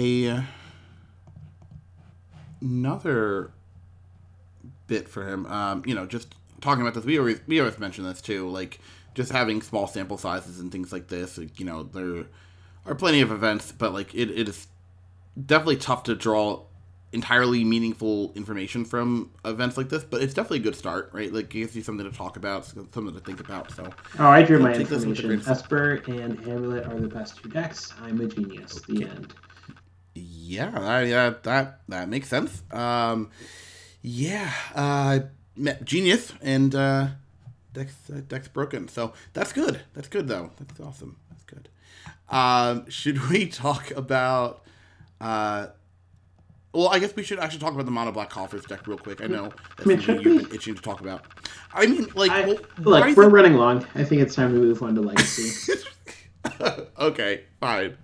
another bit for him. You know, just talking about this, we always mention this too, like just having small sample sizes and things like this. Like, you know, there are plenty of events, but like it is definitely tough to draw entirely meaningful information from events like this. But it's definitely a good start, right? Like it gives you something to talk about, something to think about. So I drew my information. Esper and Amulet are the best 2 decks. I'm a genius. Okay. The end. Yeah, that makes sense. Genius, and deck's broken. So that's good. That's good, though. That's awesome. That's good. Should we talk about... well, I guess we should actually talk about the Mono Black Coffers deck real quick. I know that's something you've been itching to talk about. I mean, like... look, we're running long. I think it's time to move on to Legacy. Okay, fine.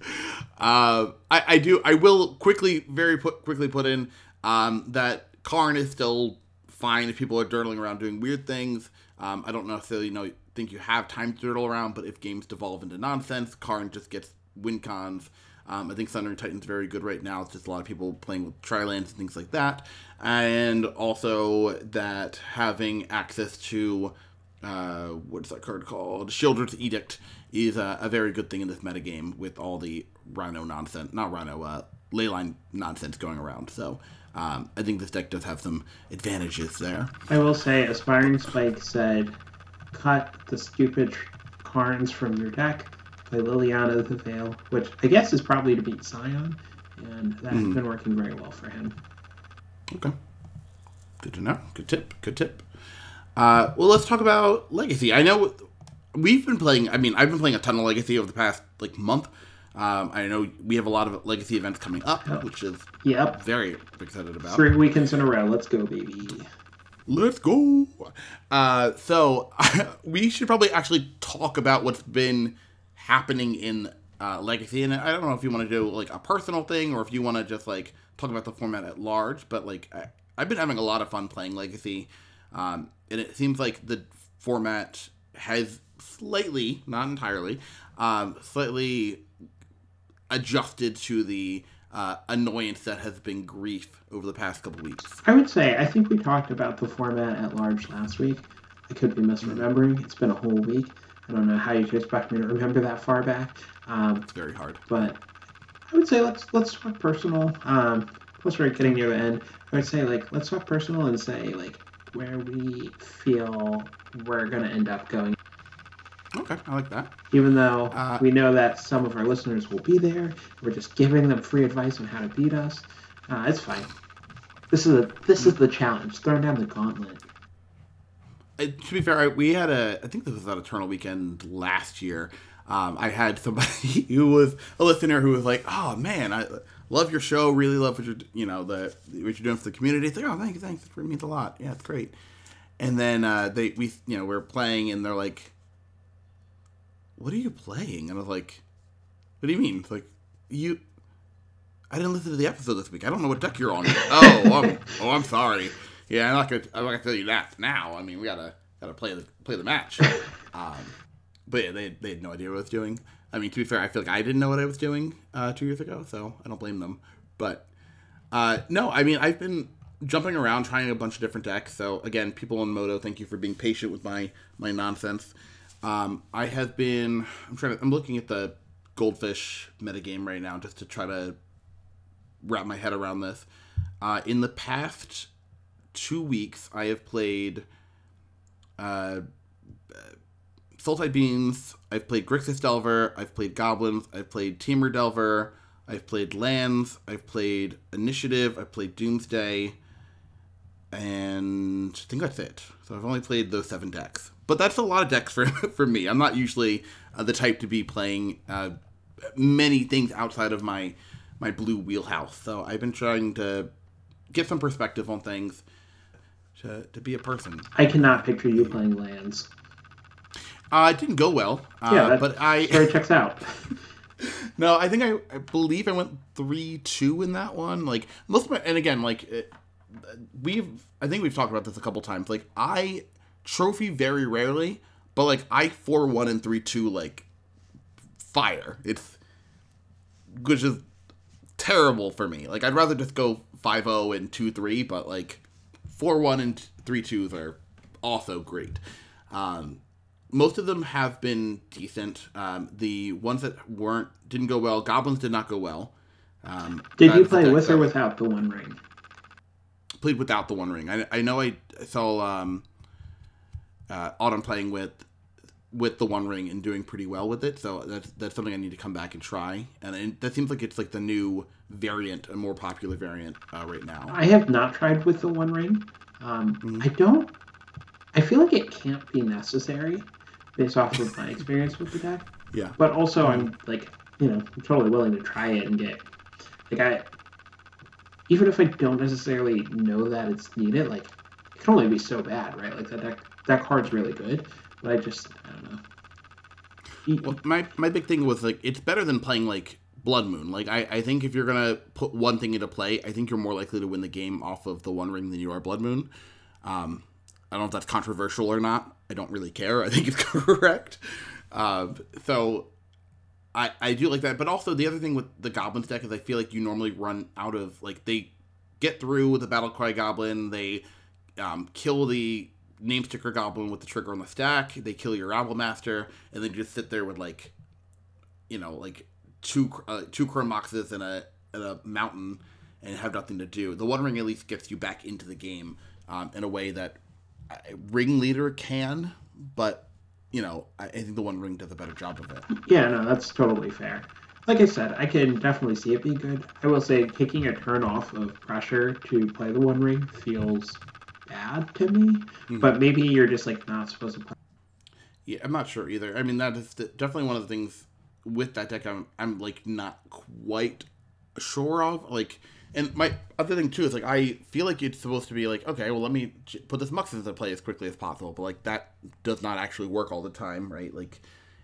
I will very quickly put in that Karn is still fine if people are dirtling around doing weird things. I don't necessarily think you have time to dirtle around, but if games devolve into nonsense, Karn just gets win cons. I think Sundering Titan's very good right now. It's just a lot of people playing with Trilands and things like that. And also that having access to, what's that card called? Sheoldred's Edict is a very good thing in this metagame with all the Leyline nonsense going around. So I think this deck does have some advantages there. I will say, Aspiring Spike said, cut the stupid Karns from your deck, play Liliana the Veil, which I guess is probably to beat Scion, and that has been working very well for him. Okay. Good to know. Good tip. Well, let's talk about Legacy. I know we've been playing, I've been playing a ton of Legacy over the past, month. I know we have a lot of Legacy events coming up, which is very excited about. 3 weekends in a row. Let's go, baby. Let's go. So we should probably actually talk about what's been happening in Legacy. And I don't know if you want to do a personal thing or if you want to just talk about the format at large. But I've been having a lot of fun playing Legacy. And it seems like the format has slightly, not entirely, slightly adjusted to the annoyance that has been Grief over the past couple weeks. I would say, I think we talked about the format at large last week. I could be misremembering. It's been a whole week. I don't know how you could expect me to remember that far back. It's very hard. But I would say let's talk personal. Plus we're getting near the end. I would say let's talk personal and say where we feel we're going to end up going. Okay, I like that. Even though we know that some of our listeners will be there, we're just giving them free advice on how to beat us. It's fine. This is the challenge. Throwing down the gauntlet. To be fair, we had I think this was at Eternal Weekend last year. I had somebody who was a listener who was like, "Oh man, I love your show. Really love what you're doing for the community." It's like, "Oh, thanks. It means a lot. Yeah, it's great." And then we're playing, and they're like, "What are you playing?" And I was like, "What do you mean?" It's like, I didn't listen to the episode this week. I don't know what deck you're on. I'm sorry. Yeah, I'm not gonna tell you that now. I mean, we gotta play the match. But yeah, they had no idea what I was doing. I mean, to be fair, I feel like I didn't know what I was doing 2 years ago, so I don't blame them. But no, I mean, I've been jumping around trying a bunch of different decks. So again, people on Moto, thank you for being patient with my nonsense. I have been. I'm looking at the Goldfish metagame right now just to try to wrap my head around this. In the past 2 weeks, I have played Sultai Beans, I've played Grixis Delver, I've played Goblins, I've played Temur Delver, I've played Lands, I've played Initiative, I've played Doomsday, and I think that's it. So I've only played those 7 decks. But that's a lot of decks for me. I'm not usually the type to be playing many things outside of my blue wheelhouse. So I've been trying to get some perspective on things to be a person. I cannot picture you playing Lands. It didn't go well. But story checks out. No, I think I believe I went 3-2 in that one. Like most of my, and again, like I think we've talked about this a couple times. Like I trophy very rarely, but like I 4-1 and 3-2 like fire. Which is terrible for me. Like I'd rather just go 5-0 and 2-3, but like 4-1 and 3-2s are also great. Most of them have been decent. The ones that didn't go well, Goblins did not go well. Did you play with or without the One Ring? Played without the One Ring. I know I saw Autumn playing with the One Ring and doing pretty well with it, so that's something I need to come back and try. And that seems like it's like the new variant, a more popular variant right now. I have not tried with the One Ring. I feel like it can't be necessary based off of my experience with the deck. Yeah. But also, I'm like, I'm totally willing to try it and get, even if I don't necessarily know that it's needed, like, it can only be so bad, right? Like, that card's really good, but I don't know. Well, my big thing was, like, it's better than playing, like, Blood Moon. Like, I think if you're gonna put one thing into play, I think you're more likely to win the game off of the One Ring than you are Blood Moon. I don't know if that's controversial or not. I don't really care. I think it's correct. So I do like that. But also the other thing with the Goblins deck is I feel like you normally run out of, like, they get through with the Battlecry Goblin. They kill the Name Sticker Goblin with the trigger on the stack. They kill your Rabble Master. And then you just sit there with, like, two Chrome Moxes and a Mountain and have nothing to do. The One Ring at least gets you back into the game in a way that Ringleader can, but I think the One Ring does a better job of it. Yeah, no, that's totally fair. Like I said, I can definitely see it being good. I will say taking a turn off of pressure to play the One Ring feels bad to me, but maybe you're just like not supposed to play. Yeah, I'm not sure either. I mean, that is definitely one of the things with that deck I'm like not quite sure of. Like, and my other thing too is like I feel like it's supposed to be like, okay, well let me put this Muxus into play as quickly as possible, but like that does not actually work all the time, right? Like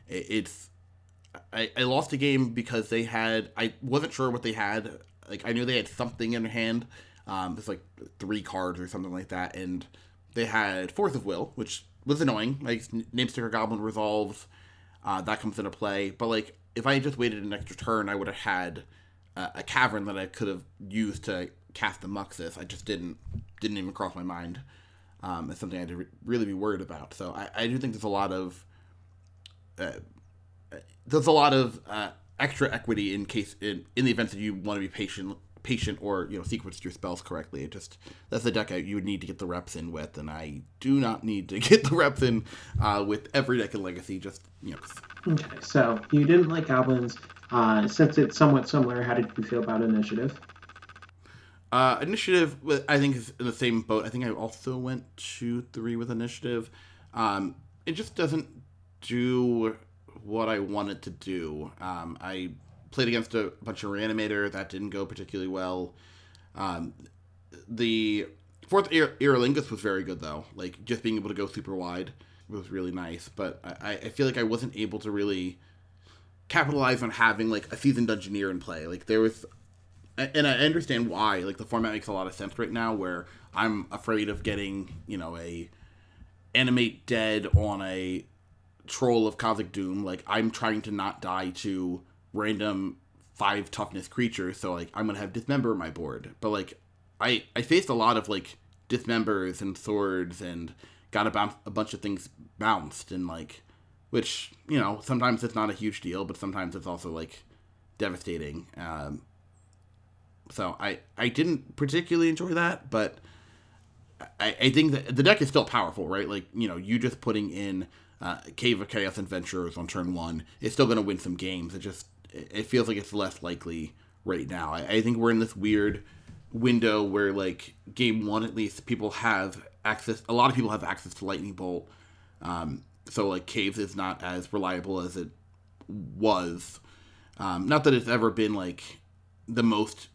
I lost a game because I wasn't sure what they had. Like I knew they had something in their hand. It's like 3 cards or something like that, and they had Force of Will, which was annoying. Like Name Sticker Goblin resolves, that comes into play. But like if I had just waited an extra turn, I would have had a Cavern that I could have used to cast the Muxus. I just didn't even cross my mind. It's something I had to really be worried about. So I do think there's a lot of extra equity in the event that you want to be patient or sequence your spells correctly. That's the deck you would need to get the reps in with, and I do not need to get the reps in with every deck in Legacy. Okay, so you didn't like Goblins. Since it's somewhat similar, how did you feel about Initiative? Initiative, I think, is in the same boat. I think I also went 2-3 with Initiative. It just doesn't do what I wanted to do. I played against a bunch of Reanimator. That didn't go particularly well. The Fourth Aerolingus was very good, though. Like, just being able to go super wide was really nice. But I feel like I wasn't able to really capitalize on having, like, a Seasoned Dungeoneer in play. Like, there was... And I understand why. Like, the format makes a lot of sense right now, where I'm afraid of getting, a animate dead on a Troll of Khazad Dûm. Like, I'm trying to not die to random 5 toughness creatures, so, like, I'm gonna have Dismember on my board. But, like, I faced a lot of, like, Dismembers and Swords and got a bunch of things bounced, and, like, which, sometimes it's not a huge deal, but sometimes it's also, like, devastating. So I didn't particularly enjoy that, but I think that the deck is still powerful, right? Like, you just putting in Cave of Chaos Adventurers on turn 1 is still going to win some games. It feels like it's less likely right now. I think we're in this weird window where, like, game 1 at least, people have access. A lot of people have access to Lightning Bolt. So, like, Caves is not as reliable as it was. Not that it's ever been, like, the most...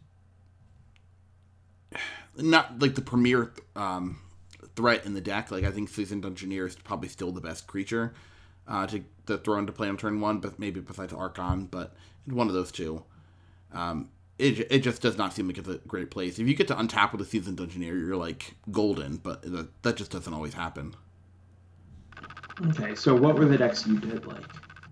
Not, like, the premier threat in the deck. Like, I think Seasoned Dungeoneer is probably still the best creature to throw into play on turn 1, but maybe besides Archon, but one of those two. It just does not seem like it's a great place. If you get to untap with a Seasoned Dungeoneer, you're, like, golden, but that just doesn't always happen. Okay, so what were the decks you did like?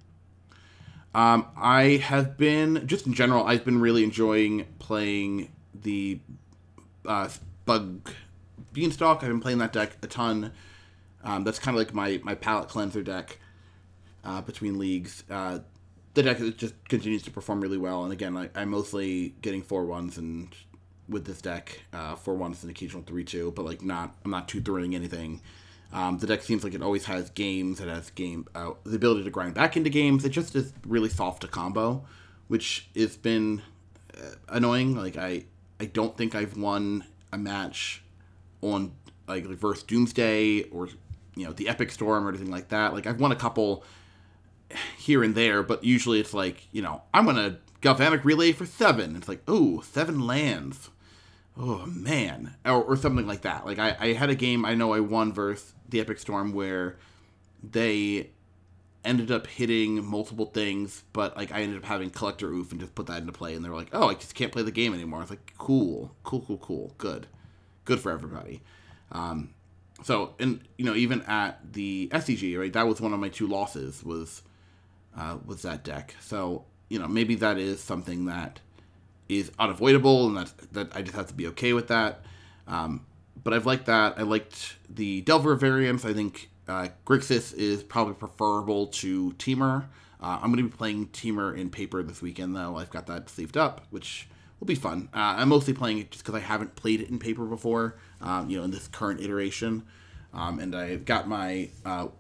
I have been, just in general, I've been really enjoying playing the Bug Beanstalk. I've been playing that deck a ton. That's kind of like my palette cleanser deck between leagues. The deck just continues to perform really well, and again, I'm mostly getting 4/1s and with this deck, 4/1s and occasional 3/2, but like I'm not too throwing anything. The deck seems like it always has games. It has the ability to grind back into games. It just is really soft to combo, which has been annoying. Like I don't think I've won a match on like versus Doomsday or the Epic Storm or anything like that. Like I've won a couple here and there, but usually it's like I'm gonna Galvanic Relay for 7. It's like 7 lands. Oh man, or something like that. Like I had a game I know I won versus the Epic Storm where they ended up hitting multiple things, but like I ended up having Collector Oof and just put that into play, and they were like, I just can't play the game anymore. I was like, cool, good for everybody. So and even at the SCG, right, that was one of my 2 losses was that deck. So maybe that is something that is unavoidable, and that I just have to be okay with that. But I've liked that. I liked the Delver variants. I think Grixis is probably preferable to Temur. I'm going to be playing Temur in paper this weekend, though. I've got that sleeved up, which will be fun. I'm mostly playing it just because I haven't played it in paper before, in this current iteration. And I've got my,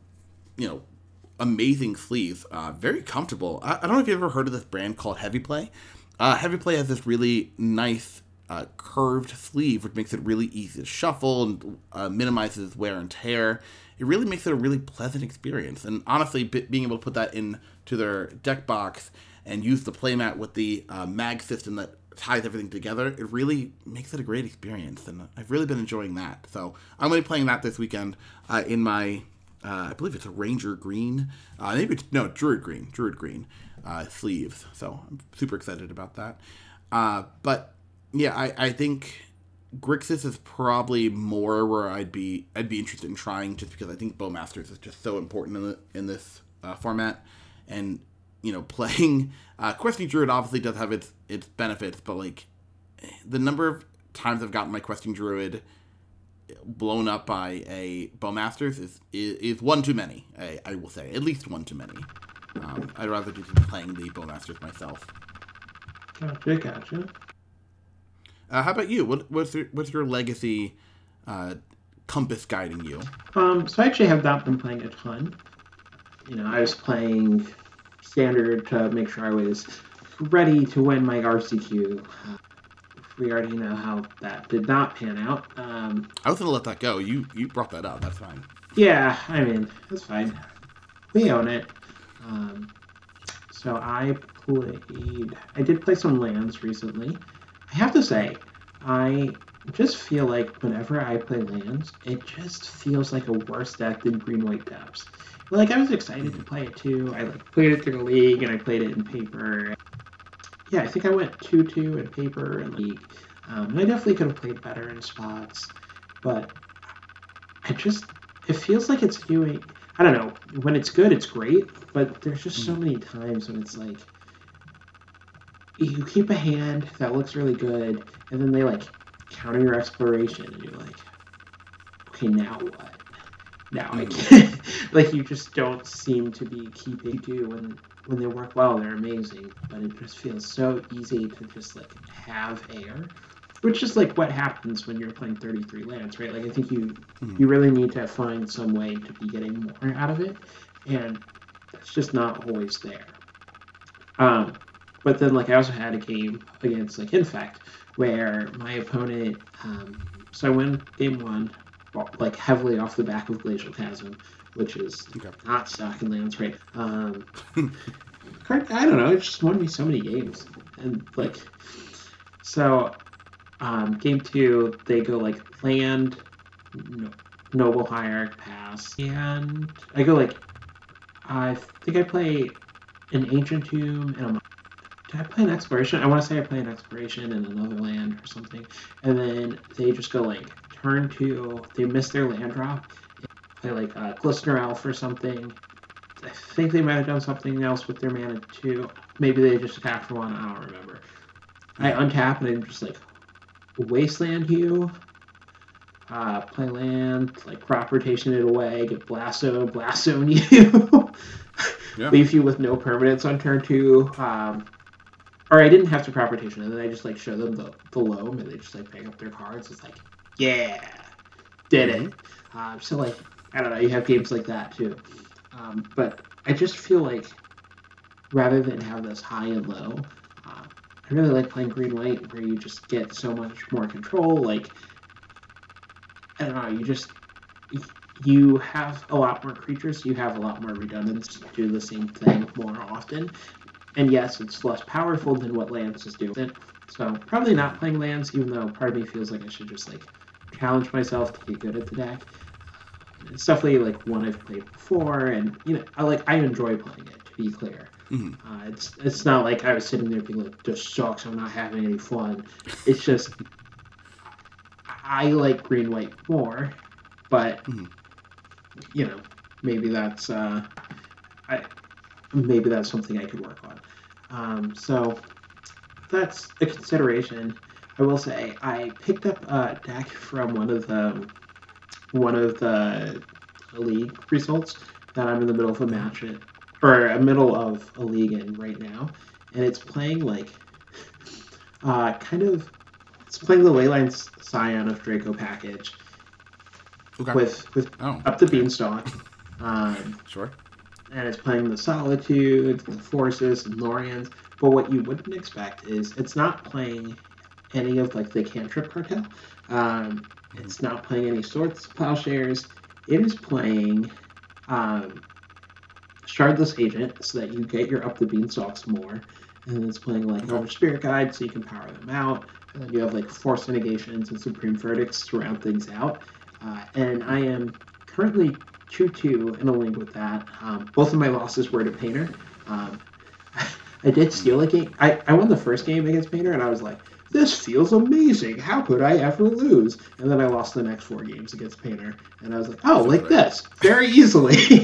amazing sleeves. Very comfortable. I don't know if you've ever heard of this brand called Heavy Play. Heavy Play has this really nice curved sleeve, which makes it really easy to shuffle and minimizes wear and tear. It really makes it a really pleasant experience. And honestly, being able to put that into their deck box and use the playmat with the mag system that ties everything together, it really makes it a great experience. And I've really been enjoying that. So I'm going to be playing that this weekend in my, I believe it's a Ranger Green, Druid Green sleeves. So I'm super excited about that. But yeah, I think Grixis is probably more where I'd be interested in trying, just because I think Bowmasters is just so important in this format, and playing Questing Druid obviously does have its benefits, but like the number of times I've gotten my Questing Druid blown up by a Bowmasters is one too many. I will say at least one too many. I'd rather just be playing the Bowmasters myself. Gotcha. How about you? What's your legacy compass guiding you? So I actually have not been playing a ton. I was playing Standard to make sure I was ready to win my RCQ. We already know how that did not pan out. I was going to let that go. You brought that up. That's fine. Yeah, I mean, that's fine. We own it. So I did play some lands recently. I have to say, I just feel like whenever I play lands, it just feels like a worse deck than green white depths. Like I was excited to play it too. I like played it through the league and I played it in paper. Yeah, I think I went 2-2 in paper and league. And I definitely could have played better in spots, but it feels like it's doing. I don't know. When it's good, it's great, but there's just so many times when it's like you keep a hand that looks really good, and then they like counter your exploration, and you're like, okay, now what? Now I can't. Like you just don't seem to be keeping do when they work well, they're amazing, but it just feels so easy to just like have air, which is like what happens when you're playing 33 lands, right? Like I think you really need to find some way to be getting more out of it, and it's just not always there. But then like I also had a game against like Infect where my opponent, so I win game one, like heavily off the back of Glacial Chasm, which is not stuck in lands, right? I don't know, it just won me so many games, and like so. Game two, they go like land, Noble Hierarch, pass, and I go like I think I play an Ancient Tomb and a. Did I play an Exploration? I want to say I play an Exploration and another land or something, and then they just go like turn two. They miss their land drop. Play like Glistener Elf or something. I think they might have done something else with their mana too. Maybe they just attacked for one. I don't remember. I untap and I'm just like Wasteland Hue, play land, like crop rotation it away, get Blasto you, leave you with no permanents on turn two. Or I didn't have to crop rotation, and then I just like show them the loam, and they just like pick up their cards. It's like, yeah, did it. So like, I don't know, you have games like that too. But I just feel like rather than have this high and low, I really like playing green white where you just get so much more control. Like, I don't know, you have a lot more creatures, you have a lot more redundancy to do the same thing more often. And yes, it's less powerful than what lands is doing. So probably not playing lands, even though part of me feels like I should just like challenge myself to get good at the deck. It's definitely like one I've played before, and I enjoy playing it, to be clear. It's not like I was sitting there being like, this sucks, I'm not having any fun. It's just I like green white more, but maybe that's maybe that's something I could work on. So that's a consideration. I will say I picked up a deck from one of the league results that I'm in the middle of a match in, or a middle of a league in right now, and it's playing like it's playing the Leyline Scion of Draco package with Up the Beanstalk. Sure. And it's playing the Solitude, the Forces, and Lorians. But what you wouldn't expect is it's not playing any of like the Cantrip Cartel. It's not playing any Swords Plowshares. It is playing Shardless Agent, so that you get your Up the Beanstalks more. And then it's playing like Elder Spirit Guide, so you can power them out. And then you have like Force Negations and Supreme Verdicts to round things out. And I am currently 2-2 in a league with that. Both of my losses were to Painter. I did steal a game. I won the first game against Painter, and I was like, this feels amazing. How could I ever lose? And then I lost the next 4 games against Painter, and I was like, oh, like this. Very easily.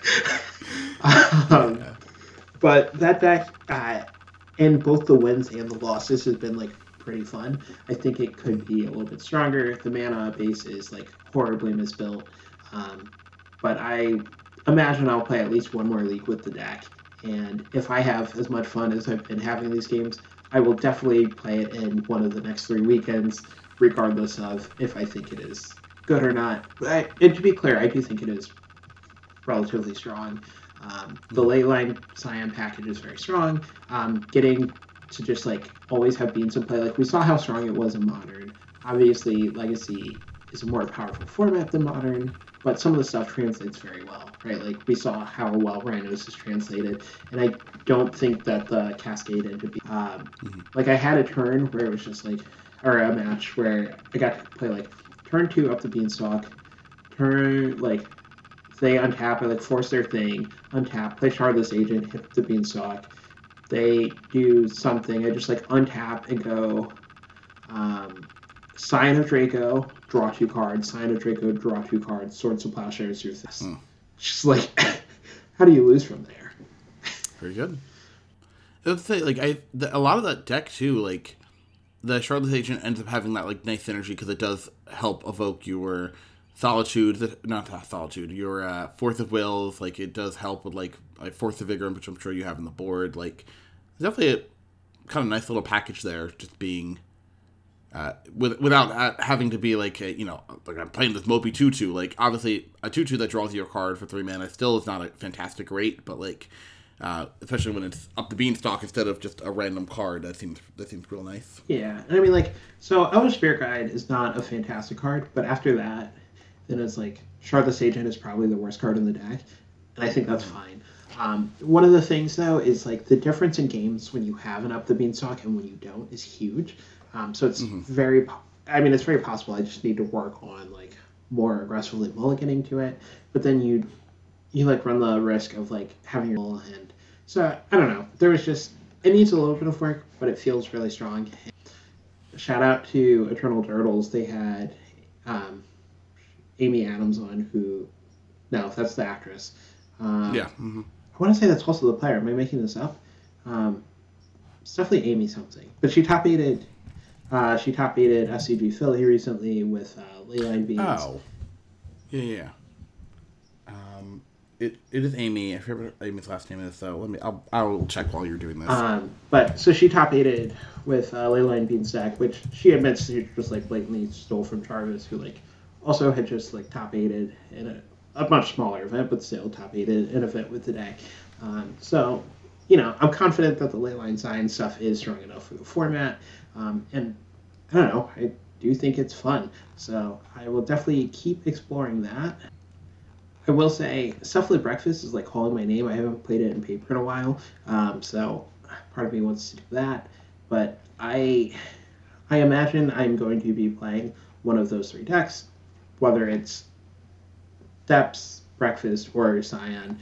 But that deck, in both the wins and the losses, has been like pretty fun. I think it could be a little bit stronger. The mana base is like horribly misbuilt. But I imagine I'll play at least one more league with the deck. And if I have as much fun as I've been having these games, I will definitely play it in one of the next 3 weekends, regardless of if I think it is good or not. And to be clear, I do think it is relatively strong. The Leyline Scion package is very strong. Getting to just like always have Beans in play, like we saw how strong it was in Modern. Obviously, Legacy is a more powerful format than Modern, but some of the stuff translates very well, right? Like we saw how well Rhinos is translated, and I don't think that the Cascade into like I had a turn where it was just like or a match where I got to play like turn 2 up the beanstalk, turn like they untap, I like force their thing, untap, play Shardless Agent, hit the beanstalk. They do something, I just like untap and go Sign of Draco, draw 2 cards, Sign of Draco, draw 2 cards, Swords of Plowshares through this. Just like, how do you lose from there? Very good. I would say, like, a lot of that deck, too, like, the Shardless Agent ends up having that, like, nice synergy because it does help evoke your Solitude, not Solitude, your Force of Wills. Like, it does help with, like Force of Vigor, which I'm sure you have on the board. Like, definitely a kind of nice little package there, just being, without having to be, like, like I'm playing this Moby 2-2. Like, obviously, a 2-2 that draws you a card for 3 mana still is not a fantastic rate, but, like, especially when it's up the beanstalk instead of just a random card, that seems real nice. Yeah, and I mean, like, so Elder Spirit Guide is not a fantastic card, but after that, then it's like Shardless Agent is probably the worst card in the deck, and I think that's fine. One of the things though is like the difference in games when you have an up the beanstalk and when you don't is huge. So it's very, I mean, it's very possible. I just need to work on like more aggressively mulliganing to it, but then you like run the risk of like having your little hand. So I don't know. There was just it needs a little bit of work, but it feels really strong. Shout out to Eternal Turtles. They had Amy Adams on, who no, that's the actress. Yeah. I want to say that's also the player. Am I making this up? It's definitely Amy something. But she top eighted. She top eighted SCG Philly recently with Leyline Beans. Oh. Yeah. It is Amy. I forget what Amy's last name is, so I'll check while you're doing this. But so she top eighted with Leyline Beans deck, which she admits she just like blatantly stole from Jarvis, who like also had just like top eighted in a much smaller event, but still top eighted an event with the deck. So I'm confident that the Leyline sign stuff is strong enough for the format, and I don't know, I do think it's fun, so I will definitely keep exploring that. I will say, Stuffly Breakfast is like calling my name. I haven't played it in paper in a while, so part of me wants to do that. But I imagine I'm going to be playing one of those 3 decks, whether it's Depths, Breakfast, or Scion.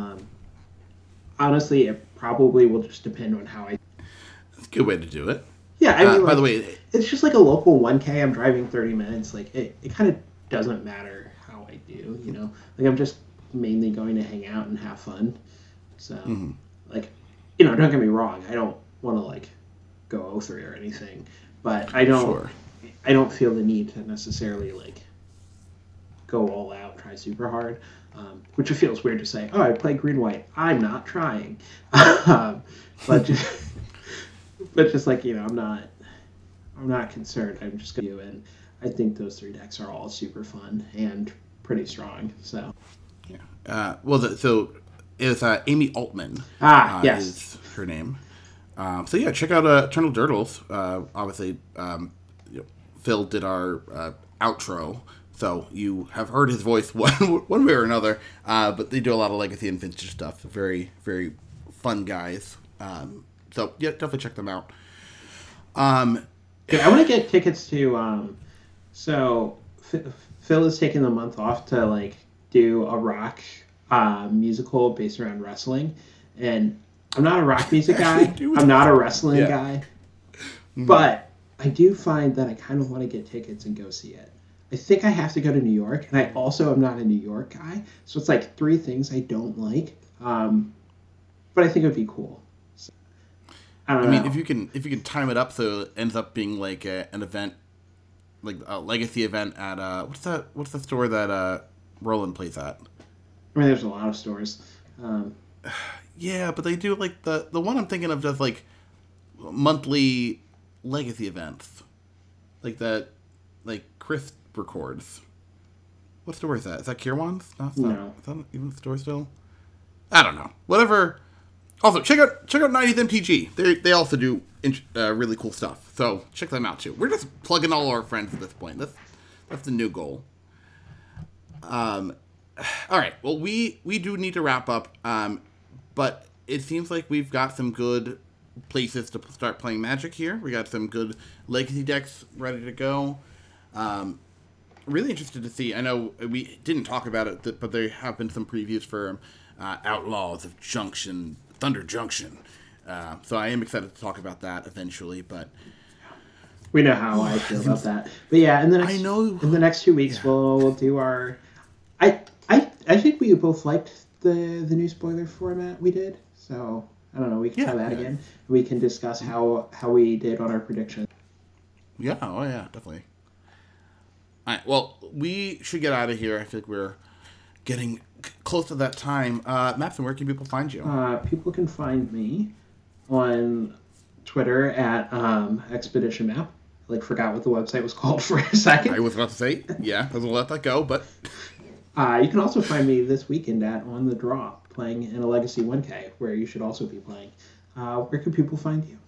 Honestly, it probably will just depend on how I... That's a good way to do it. Yeah, I mean, by the way... It's just like a local 1K. I'm driving 30 minutes. Like, it kind of doesn't matter how I do, Like, I'm just mainly going to hang out and have fun. So, like, don't get me wrong. I don't want to, like, go 0-3 or anything. But I don't feel the need to necessarily, like, go all out, try super hard. Which it feels weird to say, oh, I play green-white. I'm not trying. But just like, I'm not concerned. I'm just going to do it. And I think those 3 decks are all super fun and pretty strong. So, yeah. So it's Amy Altman. Yes, is her name. So yeah, check out Eternal Turtles. Obviously, Phil did our outro, so you have heard his voice one way or another. But they do a lot of legacy and vintage stuff. Very, very fun guys. So yeah, definitely check them out. Yeah, I want to get tickets to. So Phil is taking the month off to like do a rock musical based around wrestling, and I'm not a rock music guy. I'm not a wrestling guy, but I do find that I kind of want to get tickets and go see it. I think I have to go to New York, and I also am not a New York guy, so it's like 3 things I don't like. But I think it would be cool. So, I mean, if you can time it up so it ends up being like an event, like a legacy event at what's the store that Roland plays at? I mean, there's a lot of stores. Yeah, but they do like the one I'm thinking of does like monthly legacy events, like that, like Chris records. What store is that? Is that Kirwan's? No. Is that even the store still? I don't know. Whatever. Also, check out 90th MTG. They also do really cool stuff. So check them out too. We're just plugging all our friends at this point. That's the new goal. All right. Well, we do need to wrap up. But it seems like we've got some good places to start playing Magic here. We got some good Legacy decks ready to go. Really interested to see. I know we didn't talk about it, but there have been some previews for Outlaws of Junction, Thunder Junction. So I am excited to talk about that eventually. But we know how I feel about that. But yeah, in the next 2 weeks we'll do our. I think we both liked the new spoiler format we did. So I don't know. We can try that again. We can discuss how we did on our predictions. Yeah. Oh yeah. Definitely. All right, well, we should get out of here. I feel like we're getting close to that time. Mapson, where can people find you? People can find me on Twitter at Expedition Map. I forgot what the website was called for a second. I was about to say, yeah, I was let that go, but... You can also find me this weekend at On the Draw, playing in a Legacy 1K, where you should also be playing. Where can people find you?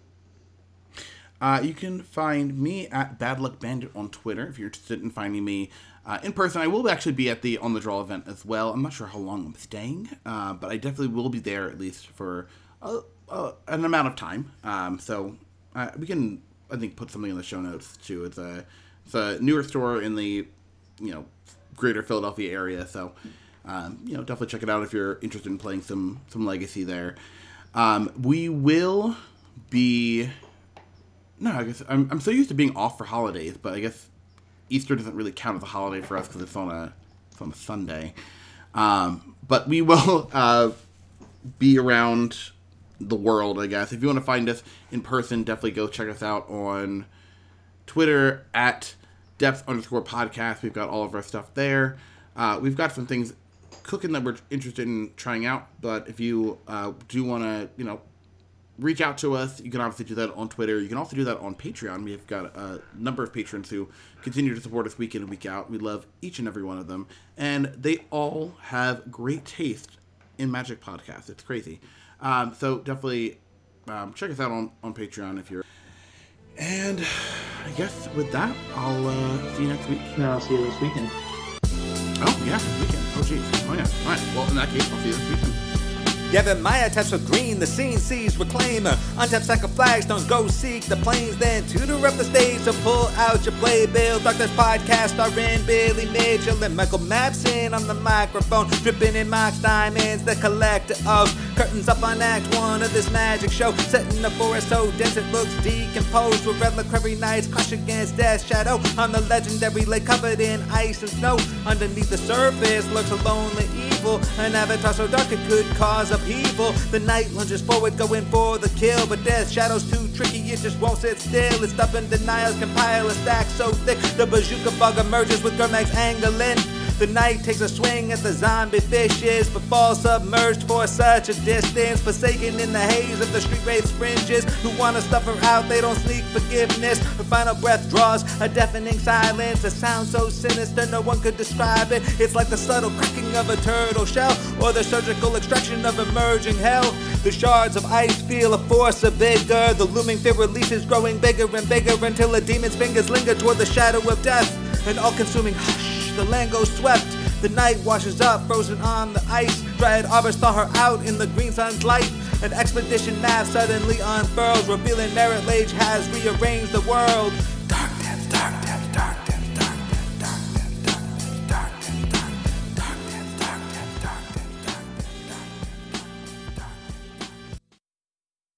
You can find me at Bad Luck Bandit on Twitter if you're interested in finding me in person. I will actually be at the On the Draw event as well. I'm not sure how long I'm staying, but I definitely will be there at least for an amount of time. So we can, I think, put something in the show notes too. It's a newer store in the greater Philadelphia area. So definitely check it out if you're interested in playing some Legacy there. We will be. No, I guess I'm so used to being off for holidays, but I guess Easter doesn't really count as a holiday for us because it's on a Sunday. But we will be around the world, I guess. If you want to find us in person, definitely go check us out on Twitter at Depth_podcast. We've got all of our stuff there. We've got some things cooking that we're interested in trying out, but if you do want to, reach out to us. You can obviously do that on Twitter. You can also do that on Patreon. We've got a number of patrons who continue to support us week in and week out. We love each and every one of them. And they all have great taste in Magic podcasts. It's crazy. So definitely check us out on Patreon if you're... And I guess with that, I'll see you next week. No, I'll see you this weekend. Oh, yeah, this weekend. Oh, geez. Oh, yeah. All right. Well, in that case, I'll see you this weekend. Gavin Maya taps for green, the scene sees reclaimer. Untap sack of flagstones, go seek the plains, then tutor up the stage to pull out your playbill. Darkness Podcast starring Billy Mitchell and Michael Mapson on the microphone, dripping in Mox Diamonds, the collector of curtains up on Act 1 of this magic show. Set in the forest so dense it looks decomposed, where reliquary knights crush against Death's shadow on the legendary lake covered in ice and snow. Underneath the surface lurks a lonely evil, an avatar so dark it could cause upheaval. The knight lunges forward, going for the kill, but Death's shadow's too tricky, it just won't sit still. Its stubborn denials compile a stack so thick, the bazooka bug emerges with Gurmag's angling. The knight takes a swing at the zombie fishes, but falls submerged for such a distance. Forsaken in the haze of the street wraith's fringes, who want to stuff her out, they don't sneak forgiveness. Her final breath draws a deafening silence, a sound so sinister no one could describe it. It's like the subtle cracking of a turtle shell, or the surgical extraction of emerging hell. The shards of ice feel a force of vigor, the looming fear releases growing bigger and bigger, until a demon's fingers linger toward the shadow of death. An all-consuming hush, the land goes swept. The night washes up, frozen on the ice. Dryad arbors thaw her out in the green sun's light. An expedition map suddenly unfurls, revealing Merit Lage has rearranged the world.